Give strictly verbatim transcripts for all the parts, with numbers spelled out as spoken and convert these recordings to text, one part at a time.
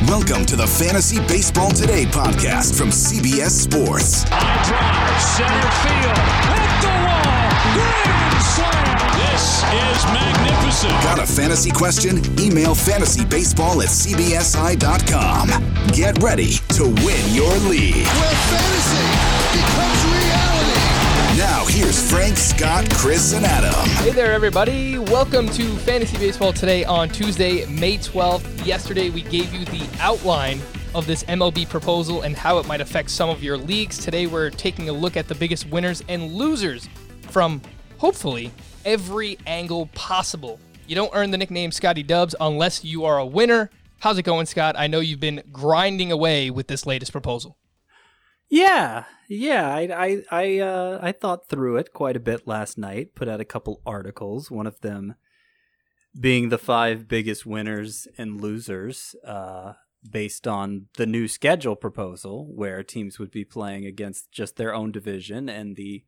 Welcome to the Fantasy Baseball Today podcast from C B S Sports. High drive, center field, hit the wall, grand slam. This is magnificent. Got a fantasy question? Email fantasybaseball at c b s i dot com. Get ready to win your league. Where fantasy becomes reality. Now here's Frank, Scott, Chris, and Adam. Hey there, everybody. Welcome to Fantasy Baseball Today on Tuesday, May twelfth. Yesterday, we gave you the outline of this M L B proposal and how it might affect some of your leagues. Today, we're taking a look at the biggest winners and losers from, hopefully, every angle possible. You don't earn the nickname Scotty Dubs unless you are a winner. How's it going, Scott? I know you've been grinding away with this latest proposal. Yeah, yeah, I I I, uh, I thought through it quite a bit last night, put out a couple articles, one of them being the five biggest winners and losers uh, based on the new schedule proposal, where teams would be playing against just their own division and the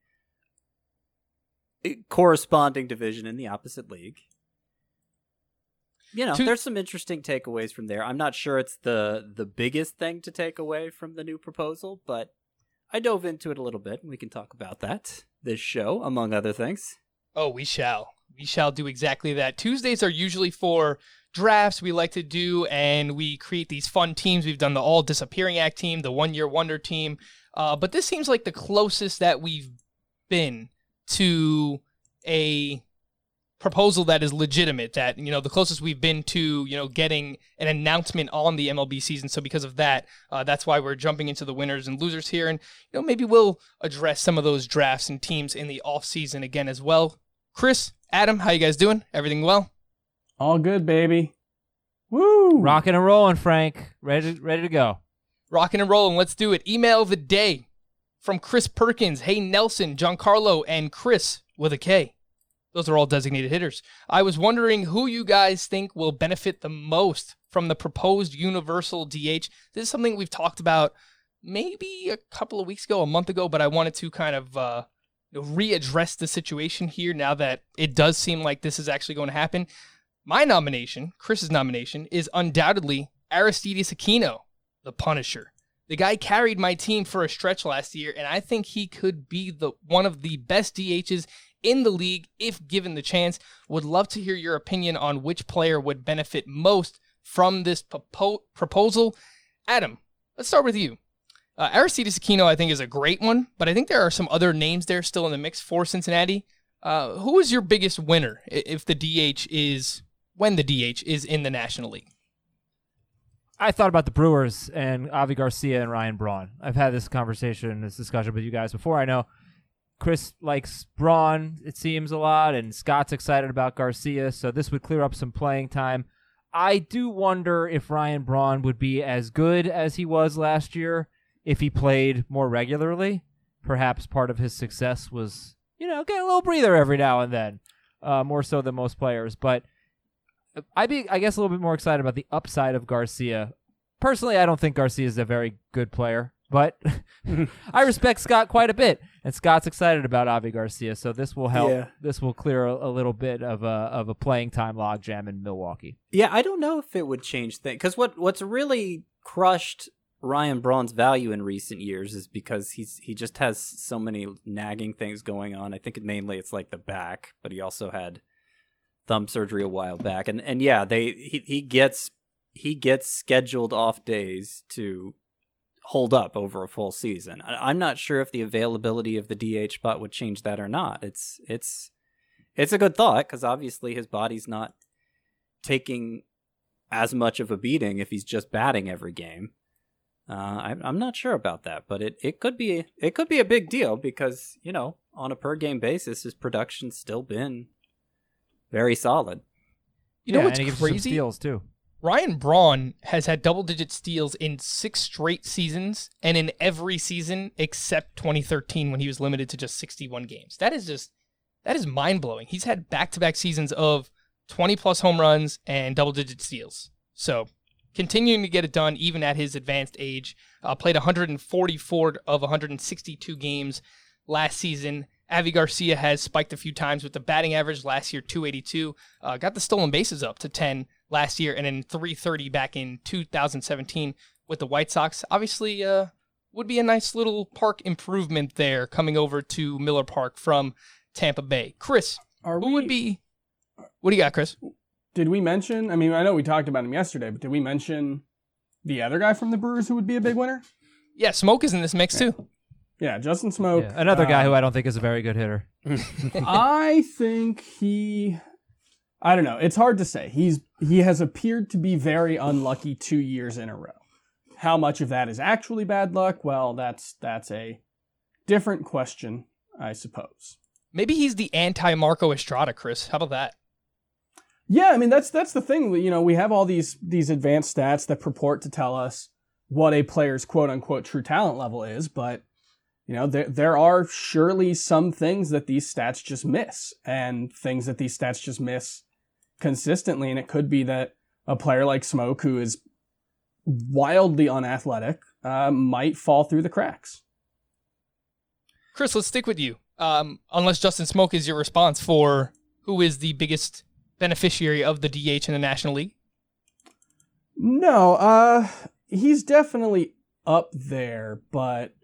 corresponding division in the opposite league. You know, Two- there's some interesting takeaways from there. I'm not sure it's the the biggest thing to take away from the new proposal, but I dove into it a little bit, and we can talk about that this show, among other things. Oh, we shall. We shall do exactly that. Tuesdays are usually for drafts we like to do, and we create these fun teams. We've done the All Disappearing Act team, the One Year Wonder team, uh, but this seems like the closest that we've been to a proposal that is legitimate, that, you know, the closest we've been to, you know, getting an announcement on the M L B season. So because of that, uh, that's why we're jumping into the winners and losers here. And, you know, maybe we'll address some of those drafts and teams in the off season again as well. Chris, Adam, how you guys doing? Everything well? All good, baby. Woo! Rocking and rolling, Frank. Ready, ready to go. Rocking and rolling. Let's do it. Email of the day from Chris Perkins. Hey, Nelson, Giancarlo, and Chris with a K. Those are all designated hitters. I was wondering who you guys think will benefit the most from the proposed universal D H. This is something we've talked about maybe a couple of weeks ago, a month ago, but I wanted to kind of uh, readdress the situation here now that it does seem like this is actually going to happen. My nomination, Chris's nomination, is undoubtedly Aristides Aquino, the Punisher. The guy carried my team for a stretch last year, and I think he could be the one of the best D Hs in the league if given the chance. Would love to hear your opinion on which player would benefit most from this propo- proposal. Adam, let's start with you. Uh, Aristides Aquino, I think, is a great one, but I think there are some other names there still in the mix for Cincinnati. Uh, who is your biggest winner if the D H is, when the D H is in the National League? I thought about the Brewers and Avi Garcia and Ryan Braun. I've had this conversation, this discussion with you guys before. I know Chris likes Braun, it seems, a lot, and Scott's excited about Garcia, so this would clear up some playing time. I do wonder if Ryan Braun would be as good as he was last year if he played more regularly. Perhaps part of his success was, you know, getting a little breather every now and then, uh, more so than most players. But I'd be, I guess, a little bit more excited about the upside of Garcia. Personally, I don't think Garcia is a very good player, but I respect Scott quite a bit, and Scott's excited about Avi Garcia, so this will help. Yeah. This will clear a, a little bit of a of a playing time logjam in Milwaukee. Yeah, I don't know if it would change things, because what what's really crushed Ryan Braun's value in recent years is because he's he just has so many nagging things going on. I think mainly it's like the back, but he also had thumb surgery a while back, and and yeah, they he he gets he gets scheduled off days to hold up over a full season. I'm not sure if the availability of the D H spot would change that or not. It's it's it's a good thought, because obviously his body's not taking as much of a beating if he's just batting every game. Uh, I, I'm not sure about that, but it, it could be it could be a big deal, because, you know, on a per game basis, his production's still been very solid. You know yeah, what's and he gives you some crazy? steals too. Ryan Braun has had double-digit steals in six straight seasons, and in every season except twenty thirteen when he was limited to just sixty-one games. That is just, that is mind-blowing. He's had back-to-back seasons of twenty-plus home runs and double-digit steals. So continuing to get it done even at his advanced age. Uh, played one hundred forty-four of one hundred sixty-two games last season. Avi Garcia has spiked a few times with the batting average last year, two eighty-two. Uh, got the stolen bases up to ten last year, and then three thirty back in two thousand seventeen with the White Sox. Obviously, uh, would be a nice little park improvement there coming over to Miller Park from Tampa Bay. Chris, Are who we, would be... What do you got, Chris? Did we mention, I mean, I know we talked about him yesterday, but did we mention the other guy from the Brewers who would be a big winner? Yeah, Smoke is in this mix, too. Yeah, Justin Smoke. Yeah, another guy um, who I don't think is a very good hitter. I think he... I don't know. It's hard to say. He's He has appeared to be very unlucky two years in a row. How much of that is actually bad luck? Well, that's that's a different question, I suppose. Maybe he's the anti-Marco Estrada, Chris. How about that? Yeah, I mean, that's that's the thing. You know, we have all these these advanced stats that purport to tell us what a player's quote-unquote true talent level is, but, you know, there there are surely some things that these stats just miss, and things that these stats just miss consistently, and it could be that a player like Smoke, who is wildly unathletic, uh, might fall through the cracks. Chris, let's stick with you. Um, unless Justin Smoke is your response for who is the biggest beneficiary of the D H in the National League? No, uh, he's definitely up there, but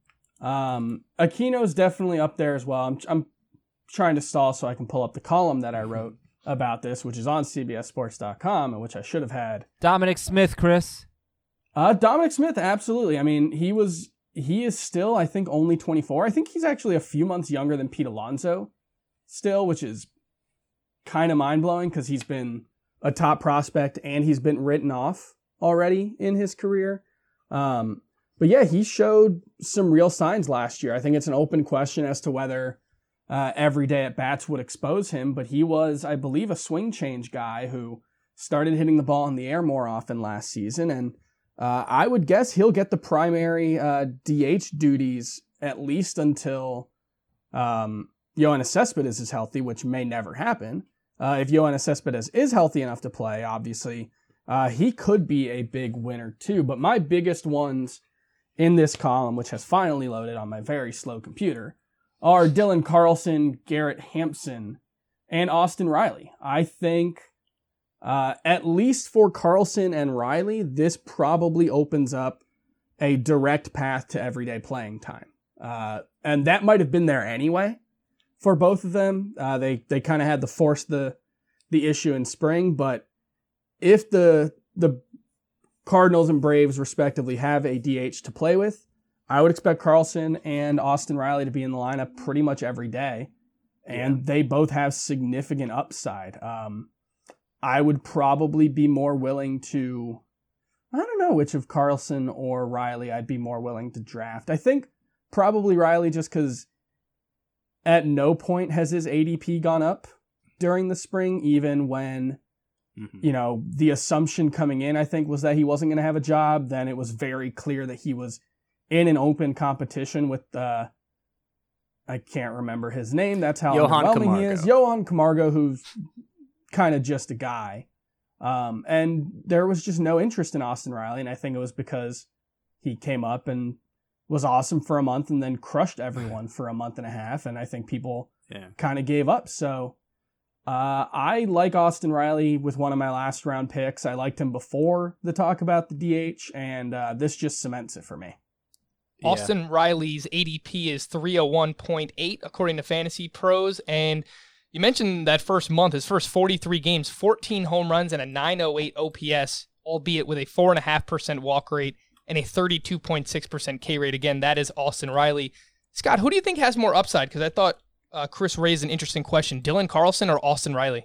um, Aquino's definitely up there as well. I'm, I'm trying to stall so I can pull up the column that I wrote about this, which is on C B S Sports dot com, and which I should have had. Dominic Smith, Chris. Uh, Dominic Smith, absolutely. I mean, he was he is still, I think, only twenty-four. I think he's actually a few months younger than Pete Alonso still, which is kind of mind-blowing because he's been a top prospect and he's been written off already in his career. Um, but yeah, he showed some real signs last year. I think it's an open question as to whether uh, every day at bats would expose him, but he was, I believe, a swing change guy who started hitting the ball in the air more often last season, and Uh, I would guess he'll get the primary uh, D H duties at least until um, Yoenis Cespedes is healthy, which may never happen. Uh, if Yoenis Cespedes is healthy enough to play, obviously, uh, he could be a big winner too. But my biggest ones in this column, which has finally loaded on my very slow computer, are Dylan Carlson, Garrett Hampson, and Austin Riley. I think... Uh, at least for Carlson and Riley, this probably opens up a direct path to everyday playing time. Uh, and that might have been there anyway for both of them. Uh, they they kind of had to force the the issue in spring, but if the the Cardinals and Braves respectively have a D H to play with, I would expect Carlson and Austin Riley to be in the lineup pretty much every day. And yeah. They both have significant upside. Um, I would probably be more willing to, I don't know which of Carlson or Riley I'd be more willing to draft. I think probably Riley just because at no point has his A D P gone up during the spring, even when, mm-hmm. you know, the assumption coming in, I think, was that he wasn't going to have a job. Then it was very clear that he was in an open competition with, uh, I can't remember his name. That's how Johan underwhelming Camargo. he is. Johan Camargo, who's kind of just a guy. Um, and there was just no interest in Austin Riley, and I think it was because he came up and was awesome for a month and then crushed everyone for a month and a half, and I think people yeah. kind of gave up. So uh, I like Austin Riley with one of my last round picks. I liked him before the talk about the D H, and uh, this just cements it for me. Yeah. Austin Riley's A D P is three oh one point eight according to Fantasy Pros, and you mentioned that first month, his first forty-three games, fourteen home runs and a nine oh eight O P S, albeit with a four point five percent walk rate and a thirty-two point six percent K rate. Again, that is Austin Riley. Scott, who do you think has more upside? Because I thought uh, Chris raised an interesting question. Dylan Carlson or Austin Riley?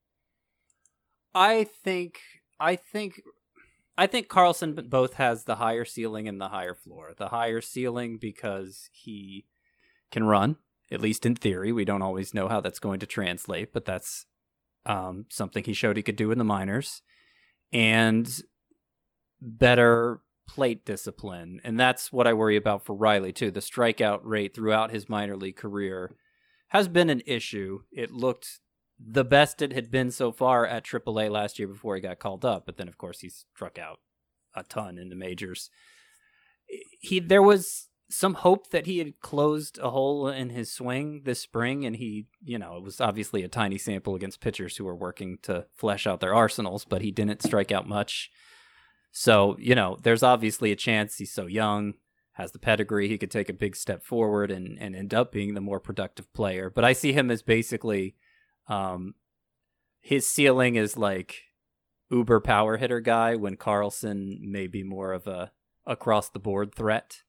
I think, I think, I think Carlson both has the higher ceiling and the higher floor. The higher ceiling because he can run. At least in theory. We don't always know how that's going to translate, but that's um, something he showed he could do in the minors. And better plate discipline. And that's what I worry about for Riley, too. The strikeout rate throughout his minor league career has been an issue. It looked the best it had been so far at triple A last year before he got called up. But then, of course, he struck out a ton in the majors. He There was... some hope that he had closed a hole in his swing this spring, and he, you know, it was obviously a tiny sample against pitchers who were working to flesh out their arsenals, but he didn't strike out much. So, you know, there's obviously a chance. He's so young, has the pedigree, he could take a big step forward and, and end up being the more productive player. But I see him as basically, um, his ceiling is like uber power hitter guy, when Carlson may be more of a across the board threat.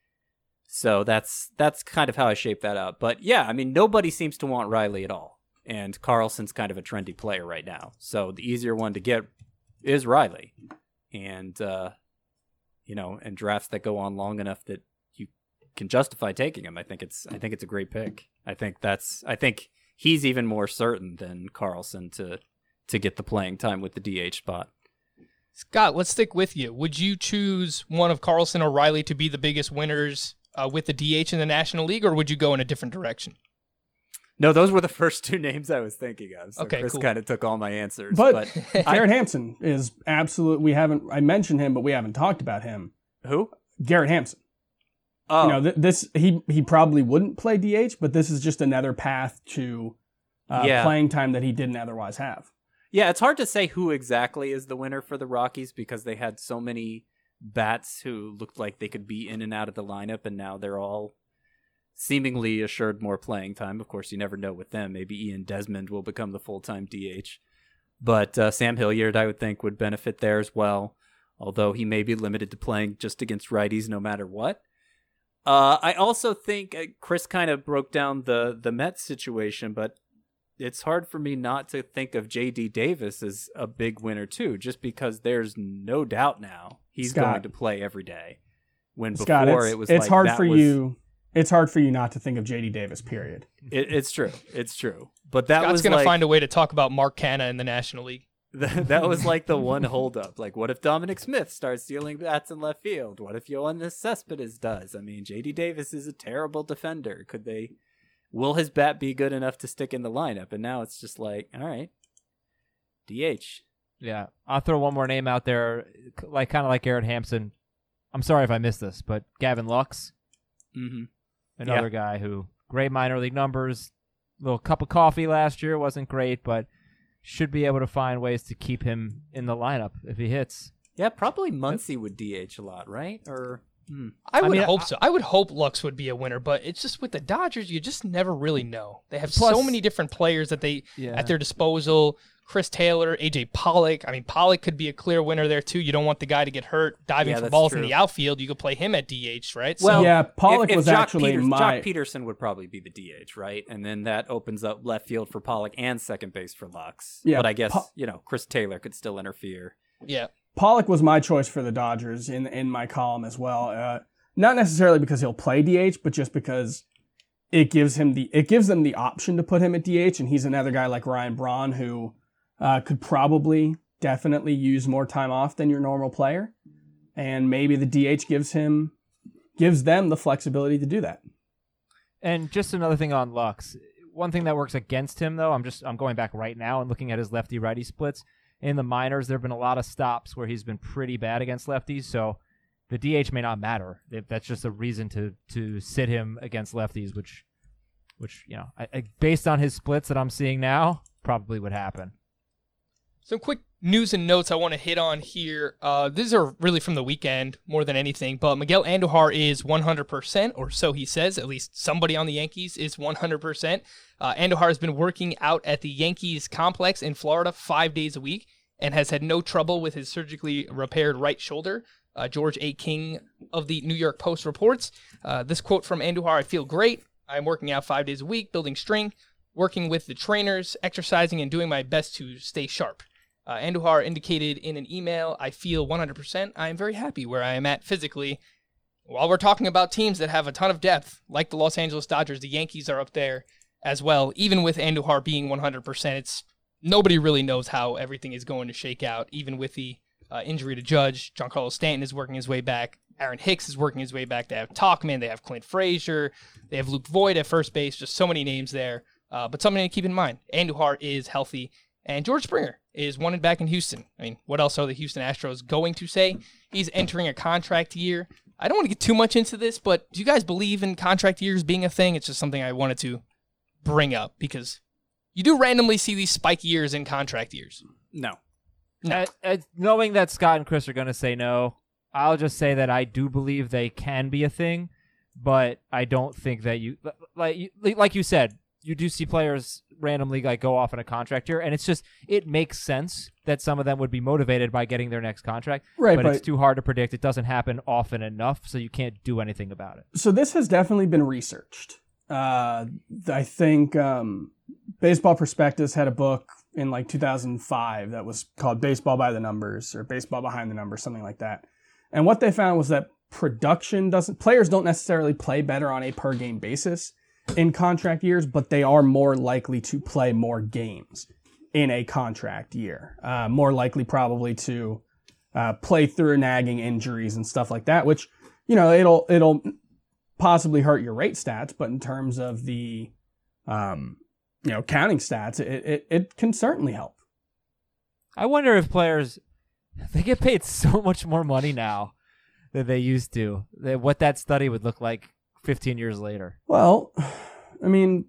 So that's that's kind of how I shape that out. But yeah, I mean, nobody seems to want Riley at all. And Carlson's kind of a trendy player right now. So the easier one to get is Riley. And, uh, you know, and drafts that go on long enough that you can justify taking him. I think it's I think it's a great pick. I think that's I think he's even more certain than Carlson to to get the playing time with the D H spot. Scott, let's stick with you. Would you choose one of Carlson or Riley to be the biggest winners uh, with the D H in the National League, or would you go in a different direction? No, those were the first two names I was thinking of. So okay, Chris cool. kind of took all my answers. But, but Garrett Hampson is absolute. We haven't. I mentioned him, but we haven't talked about him. Who? Garrett Hampson. Oh, You know, th- this he he probably wouldn't play D H, but this is just another path to uh, Yeah. playing time that he didn't otherwise have. yeah. It's hard to say who exactly is the winner for the Rockies because they had so many bats who looked like they could be in and out of the lineup, and now they're all seemingly assured more playing time. Of course, you never know with them. Maybe Ian Desmond will become the full-time D H. But uh, Sam Hilliard, I would think, would benefit there as well, although he may be limited to playing just against righties no matter what. Uh, I also think uh, Chris kind of broke down the, the Mets situation, but it's hard for me not to think of J D Davis as a big winner too, just because there's no doubt now he's Scott. going to play every day. When Scott, before it's, it was it's like hard that for was, you. It's hard for you not to think of J D Davis. Period. It, it's true. It's true. But that Scott's was going to like, find a way to talk about Mark Canha in the National League. that, that was like the one holdup. Like, what if Dominic Smith starts stealing bats in left field? What if Yoenis Cespedes does? I mean, J D Davis is a terrible defender. Could they? Will his bat be good enough to stick in the lineup? And now it's just like, all right, D H. Yeah, I'll throw one more name out there, like kind of like Garrett Hampson. I'm sorry if I missed this, but Gavin Lux, Mm-hmm. another guy who great minor league numbers, little cup of coffee last year, wasn't great, but should be able to find ways to keep him in the lineup if he hits. Yeah, probably Muncy would D H a lot, right? Or hmm. I would mean, hope I- so. I would hope Lux would be a winner, but it's just with the Dodgers, you just never really know. They have Plus- so many different players that they Yeah. at their disposal. Chris Taylor, A J Pollock. I mean, Pollock could be a clear winner there too. You don't want the guy to get hurt diving Yeah, for that's balls in true. the outfield. You could play him at D H, right? Well, yeah, Pollock if, if was Jock actually Peters- my. Jock Peterson would probably be the D H, right? And then that opens up left field for Pollock and second base for Lux. Yeah, but I guess Po- you know Chris Taylor could still interfere. yeah. Pollock was my choice for the Dodgers in in my column as well. Uh, not necessarily because he'll play D H, but just because it gives him the it gives them the option to put him at D H, and he's another guy like Ryan Braun who uh, could probably definitely use more time off than your normal player, and maybe the D H gives him gives them the flexibility to do that. And just another thing on Lux. One thing that works against him, though, I'm just I'm going back right now and looking at his lefty-righty splits. In the minors, there have been a lot of stops where he's been pretty bad against lefties, so the D H may not matter. If that's just a reason to to sit him against lefties, which, which you know, I, I, based on his splits that I'm seeing now, probably would happen. Some quick news and notes I want to hit on here. Uh, these are really from the weekend more than anything, but Miguel Andujar is one hundred percent, or so he says. At least somebody on the Yankees is one hundred percent. Uh, Andujar has been working out at the Yankees complex in Florida five days a week and has had no trouble with his surgically repaired right shoulder. Uh, George A. King of the New York Post reports. Uh, this quote from Andujar: "I feel great. I'm working out five days a week, building strength, working with the trainers, exercising, and doing my best to stay sharp." Uh, Andujar indicated in an email, "I feel one hundred percent. I am very happy where I am at physically." While we're talking about teams that have a ton of depth, like the Los Angeles Dodgers, the Yankees are up there as well. Even with Andujar being one hundred percent, it's nobody really knows how everything is going to shake out. Even with the uh, injury to Judge, Giancarlo Stanton is working his way back. Aaron Hicks is working his way back. They have Tauchman, they have Clint Frazier, they have Luke Voigt at first base. Just so many names there. Uh, but something to keep in mind: Andujar is healthy. And George Springer is wanted back in Houston. I mean, what else are the Houston Astros going to say? He's entering a contract year. I don't want to get too much into this, but do you guys believe in contract years being a thing? It's just something I wanted to bring up because you do randomly see these spike years in contract years. No. No. Uh, uh, knowing that Scott and Chris are going to say no, I'll just say that I do believe they can be a thing, but I don't think that you like you, like you said, you do see players randomly like go off on a contract year, and it's just it makes sense that some of them would be motivated by getting their next contract, Right, but, but- it's too hard to predict. It doesn't happen often enough, so you can't do anything about it. So this has definitely been researched. Uh, I think um, Baseball Prospectus had a book in like two thousand five that was called Baseball by the Numbers or Baseball Behind the Numbers, something like that. And what they found was that production doesn't, players don't necessarily play better on a per game basis in contract years, but they are more likely to play more games in a contract year. Uh, more likely probably to uh, play through nagging injuries and stuff like that, which, you know, it'll, it'll possibly hurt your rate stats, but in terms of the, um, you know, counting stats, it, it, it can certainly help. I wonder if players they get paid so much more money now than they used to. That what that study would look like fifteen years later. Well, I mean,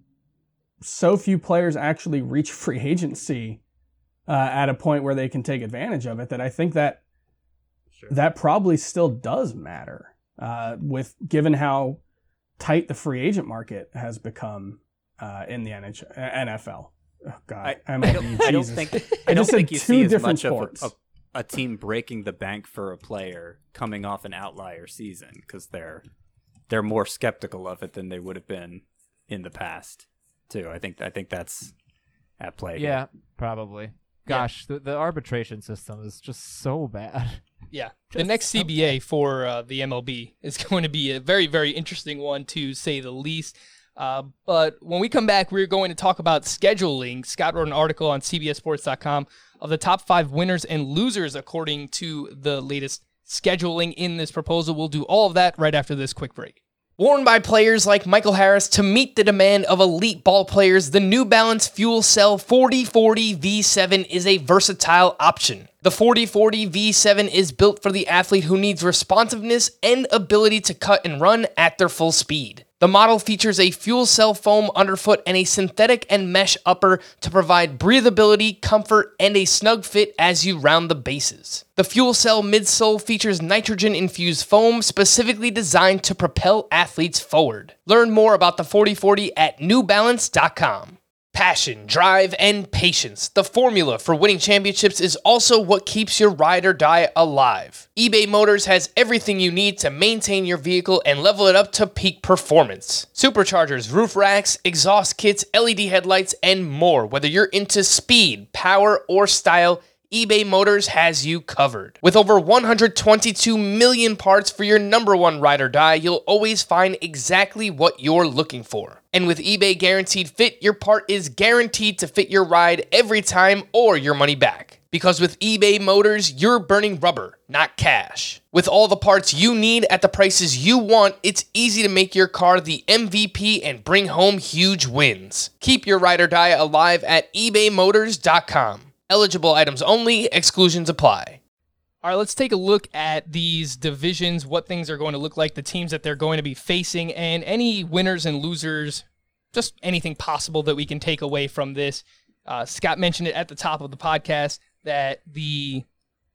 so few players actually reach free agency uh, at a point where they can take advantage of it that I think that Sure. that probably still does matter. Uh, with given how tight the free agent market has become uh, in the N F L. Oh God, I, M I L B, don't, I don't Jesus. think I I don't just said think you two see as different much of sports. a, a, a team breaking the bank for a player coming off an outlier season because they're they're more skeptical of it than they would have been in the past too. I think I think that's at play. here. Yeah, probably. Gosh, the, the arbitration system is just so bad. Yeah, the next C B A for uh, the M L B is going to be a very, very interesting one, to say the least. Uh, but when we come back, we're going to talk about scheduling. Scott wrote an article on C B S Sports dot com of the top five winners and losers according to the latest scheduling in this proposal. We'll do all of that right after this quick break. Worn by players like Michael Harris to meet the demand of elite ball players, the New Balance Fuel Cell forty forty V seven is a versatile option. The forty forty V seven is built for the athlete who needs responsiveness and ability to cut and run at their full speed. The model features a fuel cell foam underfoot and a synthetic and mesh upper to provide breathability, comfort, and a snug fit as you round the bases. The fuel cell midsole features nitrogen-infused foam specifically designed to propel athletes forward. Learn more about the forty forty at new balance dot com. Passion, drive, and patience. The formula for winning championships is also what keeps your ride or die alive. eBay Motors has everything you need to maintain your vehicle and level it up to peak performance. Superchargers, roof racks, exhaust kits, L E D headlights, and more. Whether you're into speed, power, or style, eBay Motors has you covered. With over one hundred twenty-two million parts for your number one ride or die, you'll always find exactly what you're looking for. And with eBay Guaranteed Fit, your part is guaranteed to fit your ride every time or your money back. Because with eBay Motors, you're burning rubber, not cash. With all the parts you need at the prices you want, it's easy to make your car the M V P and bring home huge wins. Keep your ride or die alive at ebay motors dot com. Eligible items only, exclusions apply. All right, let's take a look at these divisions, what things are going to look like, the teams that they're going to be facing, and any winners and losers, just anything possible that we can take away from this. Uh, Scott mentioned it at the top of the podcast that the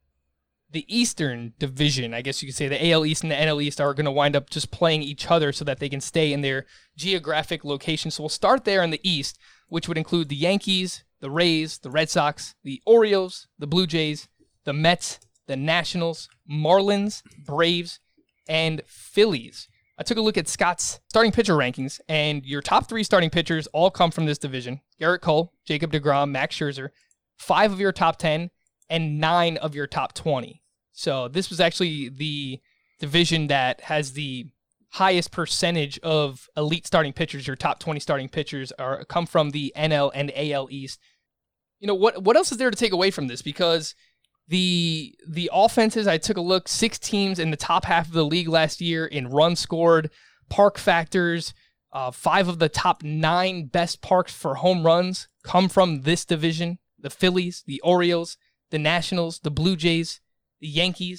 the Eastern Division, I guess you could say the A L East and the N L East, are going to wind up just playing each other so that they can stay in their geographic location. So we'll start there in the East, which would include the Yankees, the Rays, the Red Sox, the Orioles, the Blue Jays, the Mets, the Nationals, Marlins, Braves, and Phillies. I took a look at Scott's starting pitcher rankings, and your top three starting pitchers all come from this division. Garrett Cole, Jacob deGrom, Max Scherzer, five of your top ten, and nine of your top twenty. So this was actually the division that has the highest percentage of elite starting pitchers. Your top twenty starting pitchers are come from the N L and A L East. You know, what what else is there to take away from this? Because the the offenses, I took a look, six teams in the top half of the league last year in runs scored, park factors. Uh, five of the top nine best parks for home runs come from this division. The Phillies, the Orioles, the Nationals, the Blue Jays, the Yankees.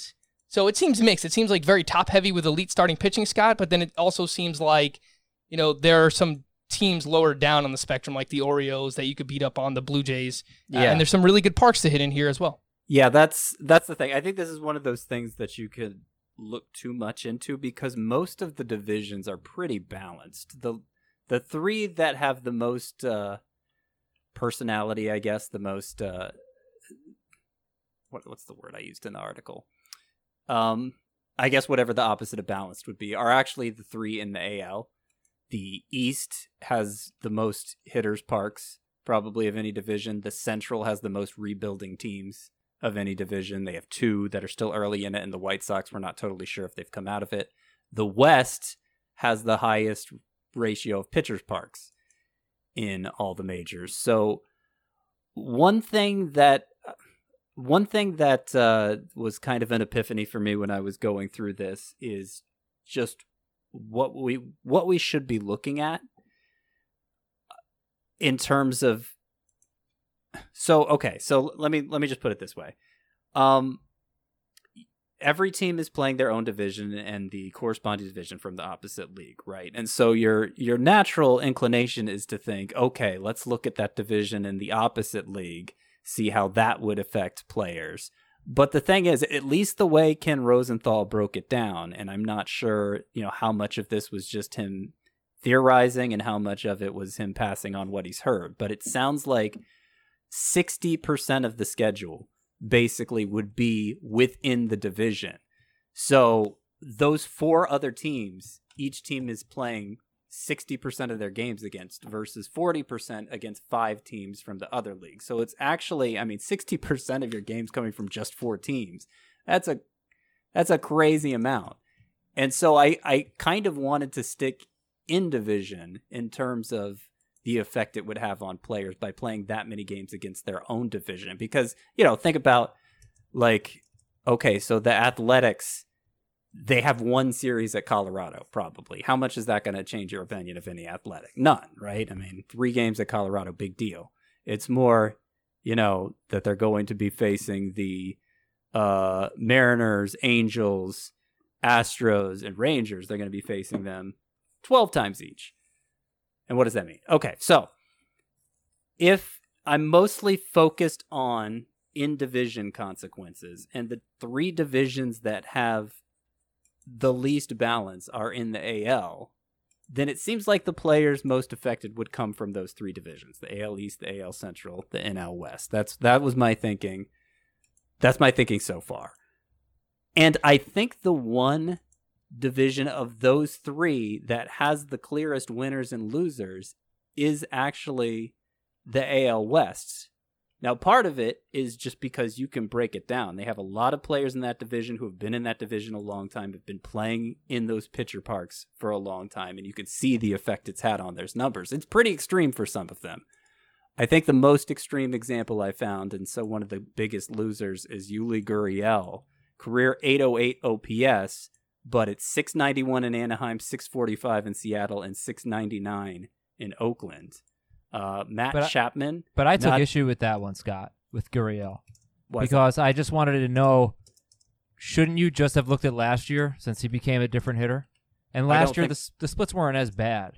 So it seems mixed. It seems like very top heavy with elite starting pitching, Scott, but then it also seems like, you know, there are some teams lower down on the spectrum, like the Orioles that you could beat up on, the Blue Jays. Uh, Yeah. and there's some really good parks to hit in here as well. Yeah, that's that's the thing. I think this is one of those things that you could look too much into because most of the divisions are pretty balanced. The the three that have the most uh, personality, I guess, the most uh, what what's the word I used in the article? Um, I guess whatever the opposite of balanced would be, are actually the three in the A L. The East has the most hitters parks, probably of any division. The Central has the most rebuilding teams of any division. They have two that are still early in it, and the White Sox, we're not totally sure if they've come out of it. The West has the highest ratio of pitchers parks in all the majors. So one thing that one thing that uh, was kind of an epiphany for me when I was going through this is just what we what we should be looking at in terms of so okay so let me let me just put it this way. Um every team is playing their own division and the corresponding division from the opposite league, right? And so your your natural inclination is to think, okay, let's look at that division in the opposite league, see how that would affect players. But the thing is, at least the way Ken Rosenthal broke it down, and I'm not sure, you know, how much of this was just him theorizing and how much of it was him passing on what he's heard, but it sounds like sixty percent of the schedule basically would be within the division. So those four other teams, each team is playing sixty percent of their games against versus forty percent against five teams from the other league. So it's actually, I mean, sixty percent of your games coming from just four teams. That's a that's a crazy amount. And so I, I kind of wanted to stick in division in terms of the effect it would have on players by playing that many games against their own division. Because, you know, think about like, okay, so the Athletics, they have one series at Colorado, probably. How much is that going to change your opinion of any Athletic? None, right? I mean, three games at Colorado, big deal. It's more, you know, that they're going to be facing the uh, Mariners, Angels, Astros, and Rangers. They're going to be facing them twelve times each. And what does that mean? Okay, so if I'm mostly focused on in-division consequences, and the three divisions that have the least balance are in the A L, then it seems like the players most affected would come from those three divisions, the A L East, the A L Central, the N L West. That's that was my thinking. That's my thinking so far. And I think the one division of those three that has the clearest winners and losers is actually the A L West. Now, part of it is just because you can break it down. They have a lot of players in that division who have been in that division a long time, have been playing in those pitcher parks for a long time, and you can see the effect it's had on their numbers. It's pretty extreme for some of them. I think the most extreme example I found, and so one of the biggest losers, is Yuli Gurriel. Career eight oh eight O P S, but it's six ninety-one in Anaheim, six forty-five in Seattle, and six ninety-nine in Oakland. Uh, Matt But I- Chapman. But I took not- issue with that one, Scott, with Gurriel. why is Because I just wanted to know, shouldn't you just have looked at last year since he became a different hitter? And I last don't year, think- the, s- the splits weren't as bad.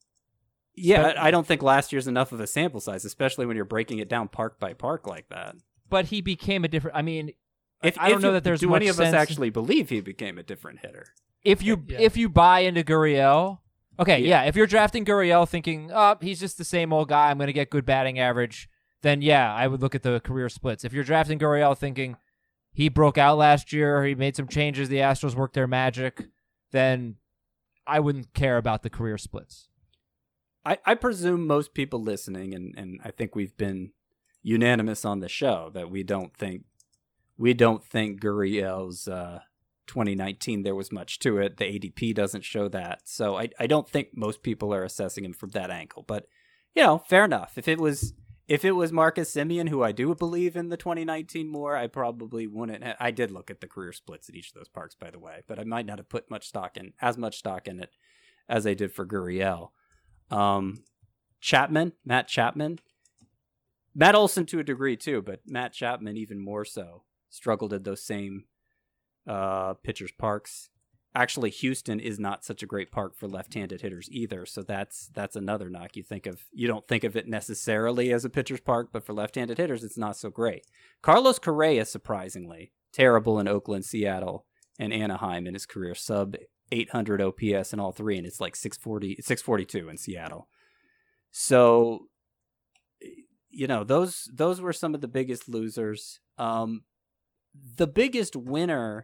Yeah, But- I I don't think last year's enough of a sample size, especially when you're breaking it down park by park like that. But he became a different. I mean, If, I don't if know you- that there's do much any of sense- us actually believe he became a different hitter? if you Yeah. if you buy into Gurriel, okay, Yeah. yeah. If you're drafting Gurriel thinking, oh, he's just the same old guy, I'm going to get good batting average, then yeah, I would look at the career splits. If you're drafting Gurriel thinking he broke out last year, he made some changes, the Astros worked their magic, then I wouldn't care about the career splits. I, I presume most people listening, and, and I think we've been unanimous on the show that we don't think we don't think Gurriel's uh, twenty nineteen there was much to it. The A D P doesn't show that, so I I don't think most people are assessing him from that angle. But you know, fair enough. If it was if it was Marcus Semien, who I do believe in the twenty nineteen more, I probably wouldn't. ha- I did look at the career splits at each of those parks, by the way, but I might not have put much stock in as much stock in it as I did for Gurriel. Um, Chapman, Matt Chapman, Matt Olson to a degree too, but Matt Chapman even more so struggled at those same uh, pitchers' parks. Actually, Houston is not such a great park for left-handed hitters either, so that's that's another knock. You think of you don't think of it necessarily as a pitcher's park, but for left-handed hitters, it's not so great. Carlos Correa, surprisingly, terrible in Oakland, Seattle, and Anaheim in his career, sub eight hundred O P S in all three, and it's like six forty, six forty-two in Seattle. So, you know, those those were some of the biggest losers. Um, the biggest winner.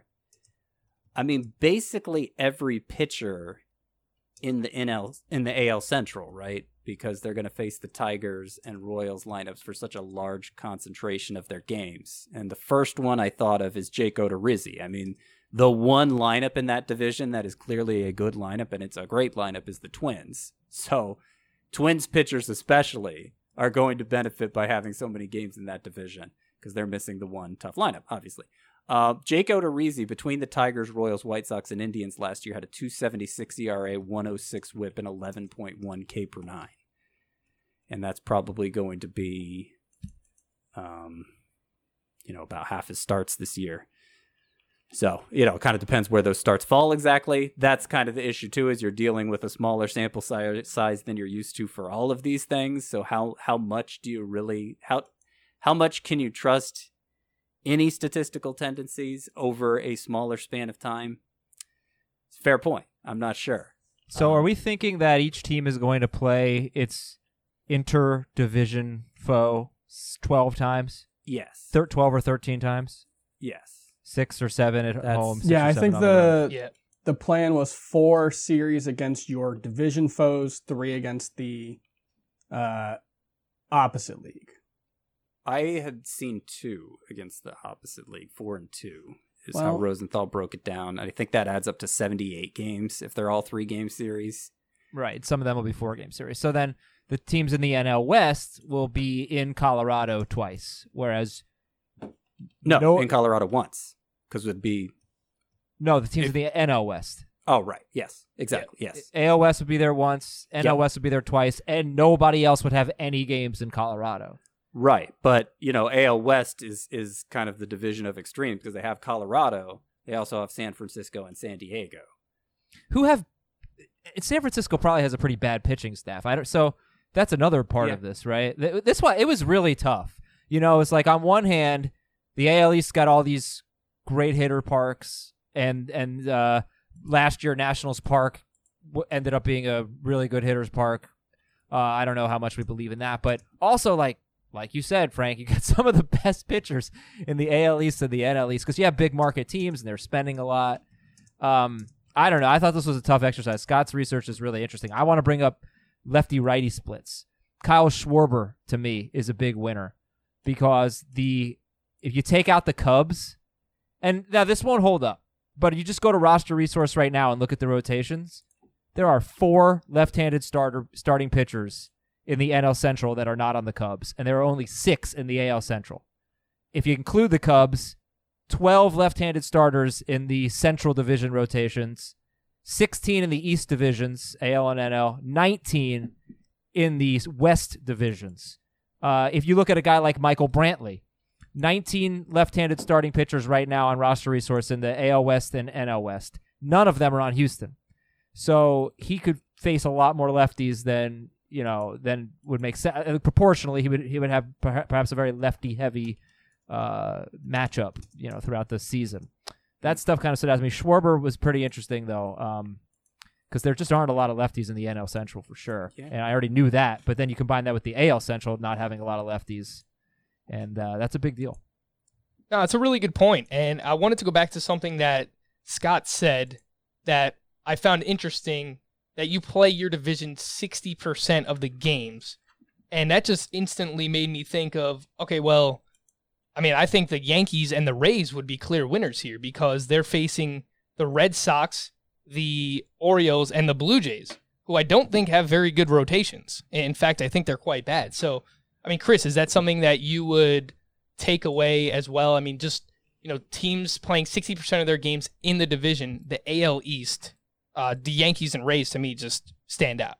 I mean, basically every pitcher in the N L in the A L Central, right? Because they're going to face the Tigers and Royals lineups for such a large concentration of their games. And the first one I thought of is Jake Odorizzi. I mean, the one lineup in that division that is clearly a good lineup, and it's a great lineup, is the Twins. So, Twins pitchers especially are going to benefit by having so many games in that division because they're missing the one tough lineup, obviously. Uh, Jake Odorizzi, between the Tigers, Royals, White Sox, and Indians last year, had a two seventy-six E R A, one oh six whip, and eleven point one K per nine. And that's probably going to be, um, you know, about half his starts this year. So, you know, it kind of depends where those starts fall exactly. That's kind of the issue, too, is you're dealing with a smaller sample size than you're used to for all of these things. So how how much do you really, how how much can you trust any statistical tendencies over a smaller span of time? Fair point. I'm not sure. So um, are we thinking that each team is going to play its inter-division foe twelve times? Yes. Thir- twelve or thirteen times? Yes. Six or seven at That's- home? Six Yeah, or I seven think on the road? the Yeah. the plan was four series against your division foes, three against the uh, opposite league. I had seen two against the opposite league, four and two is Well- how Rosenthal broke it down. I think that adds up to seventy-eight games if they're all three game series. Right. Some of them will be four-game series. So then the teams in the N L West will be in Colorado twice, whereas No, No- in Colorado once because it would be. no, the teams If- in the N L West. Oh, right. Yes, exactly. Yes. A L West would be there once, N L Yep. West would be there twice, and nobody else would have any games in Colorado. Right, but you know, A L West is is kind of the division of extremes because they have Colorado, they also have San Francisco and San Diego. Who have San Francisco probably has a pretty bad pitching staff. I don't, so that's another part Yeah. of this, right? Th- This why it was really tough. You know, it's like on one hand, the A L East got all these great hitter parks, and and uh, last year Nationals Park w- ended up being a really good hitters park. Uh, I don't know how much we believe in that, but also like. Like you said, Frank, you got some of the best pitchers in the A L East and the N L East because you have big market teams and they're spending a lot. Um, I don't know. I thought this was a tough exercise. Scott's research is really interesting. I want to bring up lefty-righty splits. Kyle Schwarber, to me, is a big winner because the if you take out the Cubs, and now this won't hold up, but you just go to Roster Resource right now and look at the rotations, there are four left-handed starter starting pitchers in the N L Central that are not on the Cubs, and there are only six in the A L Central. If you include the Cubs, twelve left-handed starters in the Central Division rotations, sixteen in the East Divisions, A L and N L, nineteen in the West Divisions. Uh, if you look at a guy like Michael Brantley, nineteen left-handed starting pitchers right now on Roster Resource in the A L West and N L West. None of them are on Houston. So he could face a lot more lefties than you know, then would make sense. Proportionally, he would he would have perhaps a very lefty-heavy uh, matchup, you know, throughout the season. That stuff kind of stood out to me. Schwarber was pretty interesting, though, because um, there just aren't a lot of lefties in the N L Central for sure. Yeah. And I already knew that, but then you combine that with the A L Central not having a lot of lefties, and uh, that's a big deal. No, it's a really good point, and I wanted to go back to something that Scott said that I found interesting, that you play your division sixty percent of the games. And that just instantly made me think of, okay, well, I mean, I think the Yankees and the Rays would be clear winners here because they're facing the Red Sox, the Orioles, and the Blue Jays, who I don't think have very good rotations. In fact, I think they're quite bad. So, I mean, Chris, is that something that you would take away as well? I mean, just, you know, teams playing sixty percent of their games in the division, the A L East, Uh, the Yankees and Rays, to me, just stand out.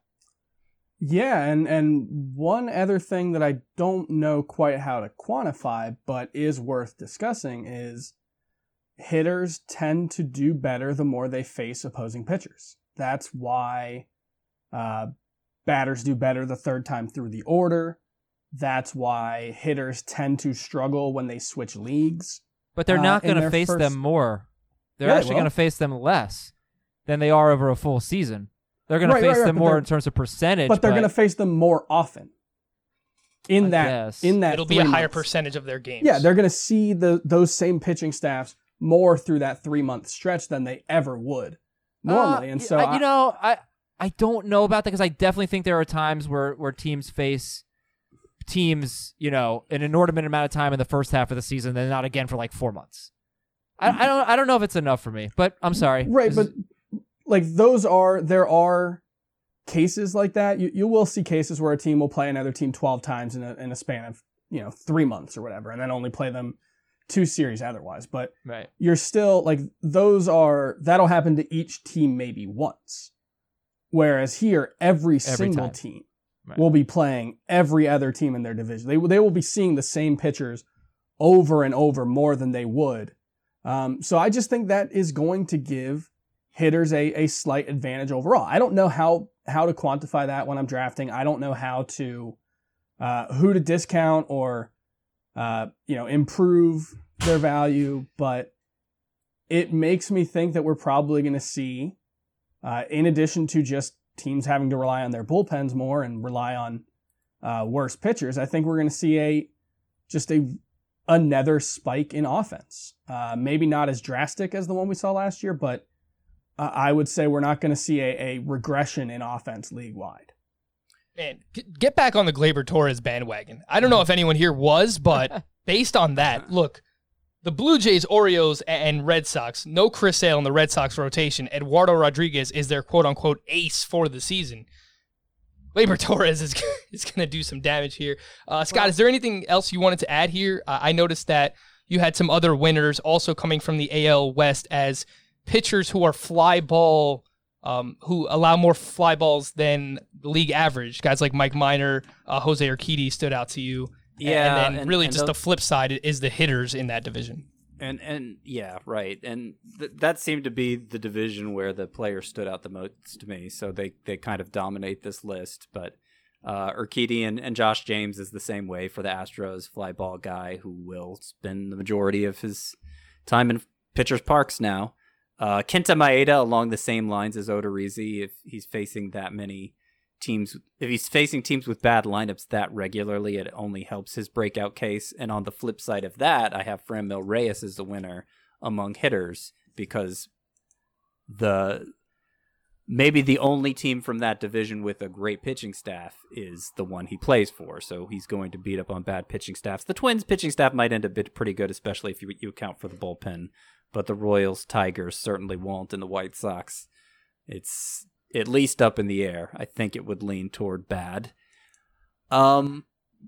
Yeah, and, and one other thing that I don't know quite how to quantify, but is worth discussing is hitters tend to do better the more they face opposing pitchers. That's why uh, batters do better the third time through the order. That's why hitters tend to struggle when they switch leagues. But they're not uh, in going to their face first- them more. They're Yeah, they actually will. going to face them less than they are over a full season. They're going Right, to face right, right, them but more they're- in terms of percentage. But they're going to face them more often. In I that, guess. in that, It'll be a three higher months. percentage of their games. Yeah, they're going to see the those same pitching staffs more through that three month stretch than they ever would normally. Uh, and so, I, I- you know, I I don't know about that because I definitely think there are times where, where teams face teams, you know, an inordinate amount of time in the first half of the season, then not again for like four months. I, I don't I don't know if it's enough for me, but I'm sorry. right, This but is- like those are there are cases like that. You you will see cases where a team will play another team twelve times in a in a span of you know three months or whatever, and then only play them two series otherwise. But right. you're still like those are that'll happen to each team maybe once, whereas here every, single time. team Right. will be playing every other team in their division. They will- they will be seeing the same pitchers over and over more than they would. Um, so I just think that is going to give hitters a, a slight advantage overall. I don't know how how to quantify that when I'm drafting. I don't know how to uh, who to discount or uh, you know improve their value, but it makes me think that we're probably going to see, uh, in addition to just teams having to rely on their bullpens more and rely on uh, worse pitchers, I think we're going to see a just a another spike in offense. Uh, maybe not as drastic as the one we saw last year, but uh, I would say we're not going to see a, a regression in offense league-wide. Man, g- get back on the Gleyber Torres bandwagon. I don't know if anyone here was, but based on that, look, the Blue Jays, Orioles, a- and Red Sox, no Chris Sale in the Red Sox rotation. Eduardo Rodriguez is their quote-unquote ace for the season. Gleyber Torres is, is going to do some damage here. Uh, Scott, well, is there anything else you wanted to add here? Uh, I noticed that you had some other winners also coming from the A L West as pitchers who are fly ball, um, who allow more fly balls than the league average. Guys like Mike Minor, uh, Jose Urquidy stood out to you. Yeah, and then and- really and just those- the flip side is the hitters in that division. And and yeah, right. And th- that seemed to be the division where the players stood out the most to me. So they, they kind of dominate this list. But uh, Urquidy and, and Josh James is the same way for the Astros, fly ball guy who will spend the majority of his time in pitchers' parks now. Uh, Kenta Maeda along the same lines as Odorizzi, if he's facing that many teams, if he's facing teams with bad lineups that regularly, it only helps his breakout case. And on the flip side of that, I have Franmil Reyes as the winner among hitters because the maybe the only team from that division with a great pitching staff is the one he plays for. So he's going to beat up on bad pitching staffs. The Twins pitching staff might end up bit pretty good, especially if you, you account for the bullpen. But the Royals, Tigers certainly won't, and the White Sox, it's at least up in the air. I think it would lean toward bad. Um,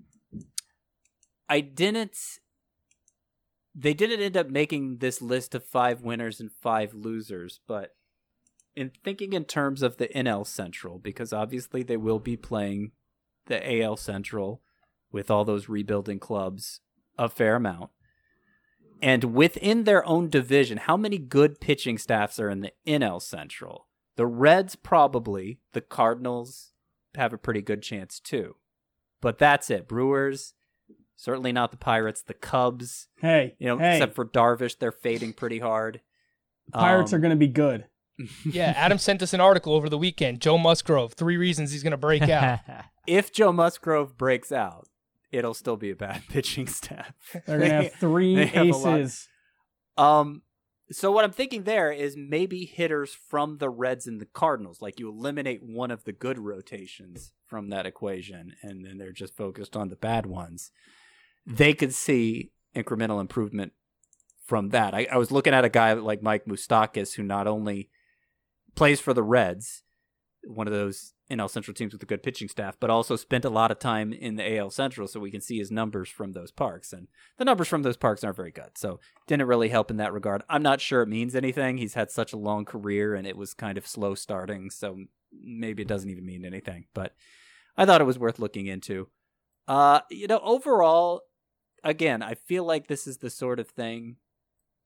I didn't. They didn't end up making this list of five winners and five losers, but in thinking in terms of the N L Central, because obviously they will be playing the A L Central with all those rebuilding clubs a fair amount. And within their own division, how many good pitching staffs are in the N L Central? The Reds probably. The Cardinals have a pretty good chance too. But that's it. Brewers, certainly not the Pirates. The Cubs, Hey, you know, hey, except for Darvish, they're fading pretty hard. Pirates Um, are going to be good. Yeah, Adam sent us an article over the weekend. Joe Musgrove, three reasons he's going to break out. If Joe Musgrove breaks out, it'll still be a bad pitching staff. They're going to have three They have a lot. aces. Um, so what I'm thinking there is maybe hitters from the Reds and the Cardinals. Like you eliminate one of the good rotations from that equation, and then they're just focused on the bad ones. They could see incremental improvement from that. I, I was looking at a guy like Mike Moustakas, who not only plays for the Reds, one of those N L Central teams with a good pitching staff, but also spent a lot of time in the A L Central, so we can see his numbers from those parks. And the numbers from those parks aren't very good, so didn't really help in that regard. I'm not sure it means anything. He's had such a long career, and it was kind of slow starting, so maybe it doesn't even mean anything. But I thought it was worth looking into. Uh, you know, overall, again, I feel like this is the sort of thing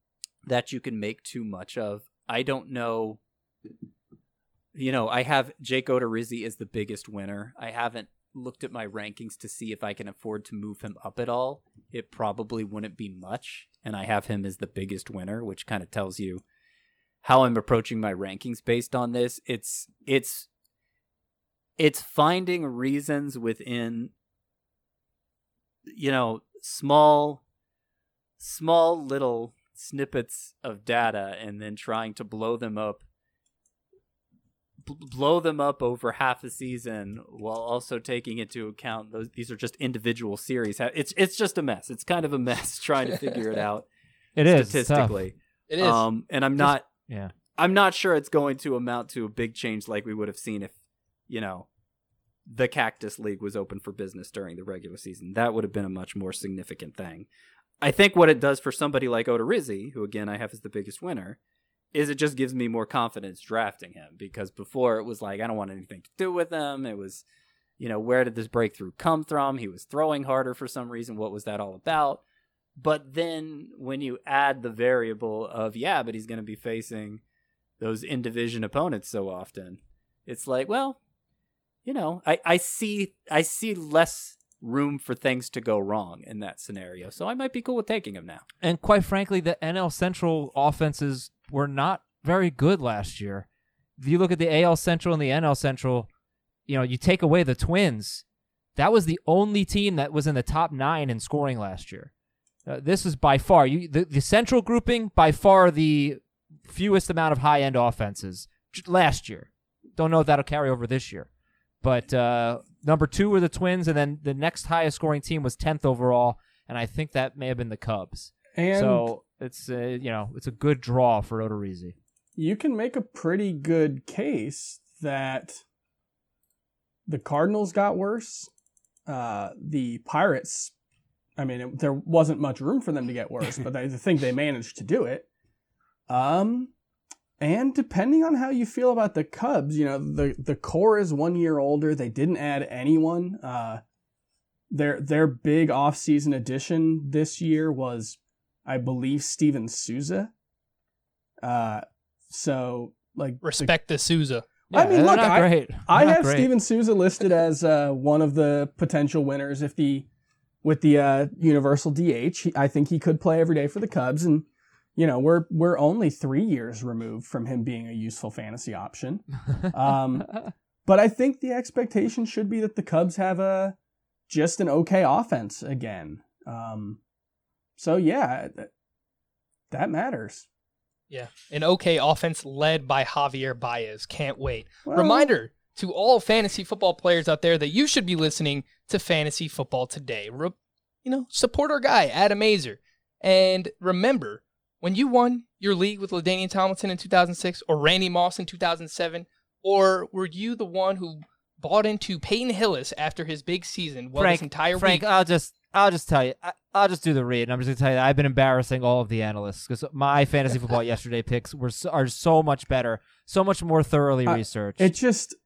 that you can make too much of. I don't know. You know, I have Jake Odorizzi as the biggest winner. I haven't looked at my rankings to see if I can afford to move him up at all. It probably wouldn't be much, and I have him as the biggest winner, which kind of tells you how I'm approaching my rankings based on this. It's it's it's finding reasons within, you know, small small little snippets of data and then trying to blow them up blow them up over half a season while also taking into account those these are just individual series. It's it's just a mess. It's kind of a mess trying to figure it out. It is statistically. It is. Um, and I'm not yeah. I'm not sure it's going to amount to a big change like we would have seen if, you know, the Cactus League was open for business during the regular season. That would have been a much more significant thing. I think what it does for somebody like Odorizzi, who again I have as the biggest winner, is it just gives me more confidence drafting him, because before it was like, I don't want anything to do with him. It was, you know, where did this breakthrough come from? He was throwing harder for some reason. What was that all about? But then when you add the variable of, yeah, but he's going to be facing those in-division opponents so often, it's like, well, you know, I, I see I see less room for things to go wrong in that scenario. So I might be cool with taking him now. And quite frankly, the N L Central offenses were not very good last year. If you look at the A L Central and the N L Central, you know, you take away the Twins, that was the only team that was in the top nine in scoring last year. Uh, this is by far, you, the, the Central grouping, by far the fewest amount of high-end offenses last year. Don't know if that'll carry over this year. But uh, number two were the Twins, and then the next highest scoring team was tenth overall, and I think that may have been the Cubs. And so it's uh, you know it's a good draw for Odorizzi. you can make a pretty good case that the Cardinals got worse. Uh, the Pirates, I mean, it, there wasn't much room for them to get worse, but I think they managed to do it. Um, and depending on how you feel about the Cubs, you know, the, the core is one year older. They didn't add anyone. Uh, their their big offseason addition this year was, I believe, Steven Souza. Uh, so like Respect the, the Souza. Yeah, I mean, look, not I, great. I Not have great. Steven Souza listed as uh, one of the potential winners if the with the uh, universal D H. He, I think he could play every day for the Cubs, and you know we're we're only three years removed from him being a useful fantasy option. Um, but I think the expectation should be that the Cubs have a just an okay offense again. Um, so yeah, that, that matters. Yeah, an okay offense led by Javier Baez. Can't wait. Well- Reminder to all fantasy football players out there that you should be listening to Fantasy Football Today. Re- you know, support our guy, Adam Azer. And remember, when you won your league with LaDainian Tomlinson in two thousand six or Randy Moss in two thousand seven, or were you the one who bought into Peyton Hillis after his big season? Well, Frank, this entire Frank, week. I'll just, I'll just tell you, I, I'll just do the read. And I'm just gonna tell you that I've been embarrassing all of the analysts because my fantasy football yesterday picks were so, are so much better, so much more thoroughly Uh, researched. It just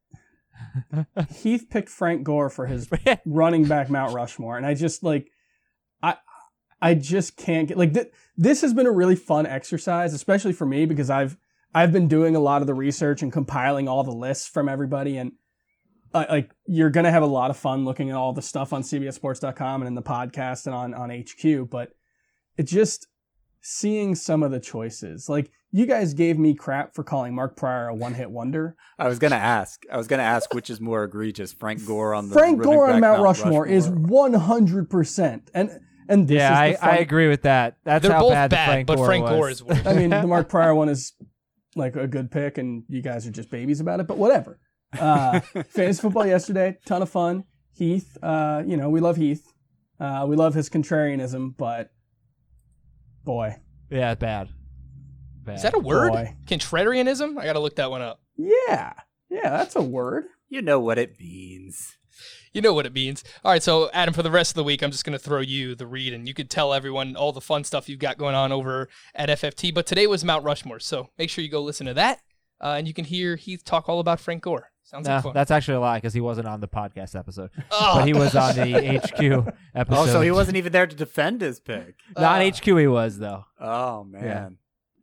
Heath picked Frank Gore for his running back Mount Rushmore, and I just like I I just can't get like th- this has been a really fun exercise, especially for me because I've I've been doing a lot of the research and compiling all the lists from everybody, and uh, like you're gonna have a lot of fun looking at all the stuff on C B S Sports dot com and in the podcast and on on H Q, but it just seeing some of the choices like. You guys gave me crap for calling Mark Pryor a one-hit wonder. I was gonna ask. I was gonna ask which is more egregious, Frank Gore on the Frank running Gore on back Mount Rushmore, is one hundred percent. And and this yeah, I, is the I fun- agree with that. That's They're how both bad, the bad, Frank but Gore Frank was. Gore is worse. I mean, the Mark Pryor one is like a good pick, and you guys are just babies about it, but whatever. Uh, fantasy football yesterday, ton of fun. Heath, uh, you know, we love Heath. Uh, we love his contrarianism, but boy. Yeah, bad. bad. Is that a word? Boy. Contrarianism? I got to look that one up. Yeah. Yeah, that's a word. You know what it means. You know what it means. All right, so Adam, for the rest of the week, I'm just going to throw you the read, and you could tell everyone all the fun stuff you've got going on over at F F T. But today was Mount Rushmore, so make sure you go listen to that, uh, and you can hear Heath talk all about Frank Gore. Sounds No, like fun. that's actually a lie because he wasn't on the podcast episode, Oh. but he was on the H Q episode. Oh, so he wasn't even there to defend his pick. Not H Q. He was though. Oh man.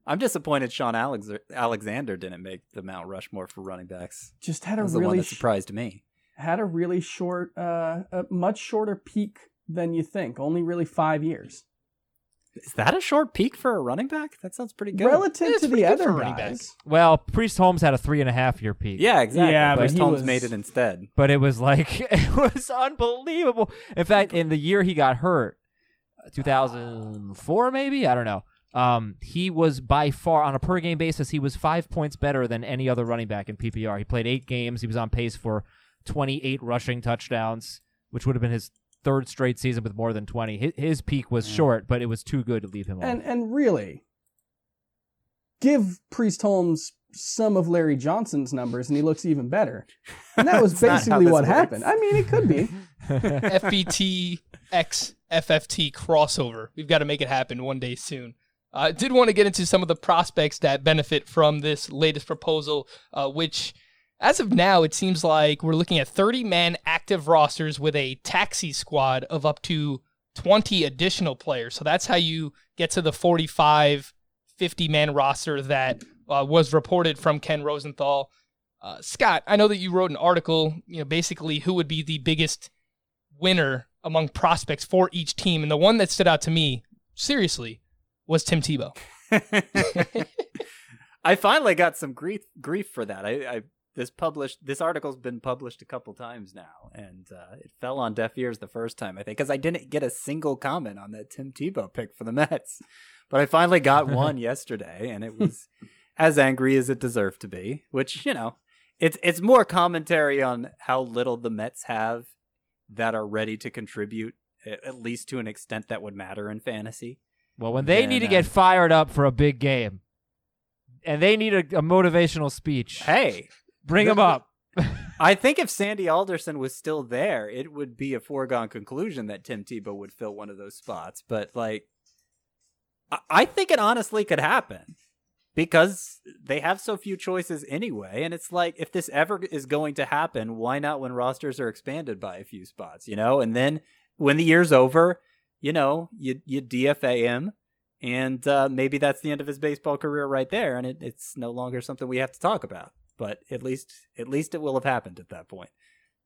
I'm disappointed Sean Alex- Alexander didn't make the Mount Rushmore for running backs. Just had That a was the one really that surprised me. had a really short, uh, a much shorter peak than you think. Only really five years. Is that a short peak for a running back? That sounds pretty good. Relative It's to pretty the good for other a running guys. Well, Priest Holmes had a three and a half year peak. Yeah, exactly. Yeah, but but he Holmes was- made it instead. But it was like, it was unbelievable. In fact, in the year he got hurt, two thousand four maybe? I don't know. Um, he was by far, on a per game basis, he was five points better than any other running back in P P R. He played eight games. He was on pace for twenty-eight rushing touchdowns, which would have been his third straight season with more than twenty. His, his peak was Yeah. short, but it was too good to leave him And off. and really, give Priest Holmes some of Larry Johnson's numbers, and he looks even better. And that was That's not how basically this what works. happened. I mean, it could be. F B T X F F T crossover. We've got to make it happen one day soon. I uh, did want to get into some of the prospects that benefit from this latest proposal, uh, which, as of now, it seems like we're looking at thirty-man active rosters with a taxi squad of up to twenty additional players. So that's how you get to the forty-five, fifty-man roster that uh, was reported from Ken Rosenthal. Uh, Scott, I know that you wrote an article, you know, basically who would be the biggest winner among prospects for each team. And the one that stood out to me, seriously, was Tim Tebow. I finally got some grief grief for that. I, I this published this article's been published a couple times now, and uh, it fell on deaf ears the first time, I think, because I didn't get a single comment on that Tim Tebow pick for the Mets. But I finally got one yesterday, and it was as angry as it deserved to be. Which, you know, it's it's more commentary on how little the Mets have that are ready to contribute, at least to an extent that would matter in fantasy. Well, when they And, need to uh, get fired up for a big game, and they need a, a motivational speech, Hey, bring the- them up. I think if Sandy Alderson was still there, it would be a foregone conclusion that Tim Tebow would fill one of those spots. But, like, I, I think it honestly could happen because they have so few choices anyway. And it's like, if this ever is going to happen, why not when rosters are expanded by a few spots, you know? And then when the year's over, you know, you, you D F A him. And uh, maybe that's the end of his baseball career right there, and it, it's no longer something we have to talk about. But at least, at least it will have happened at that point.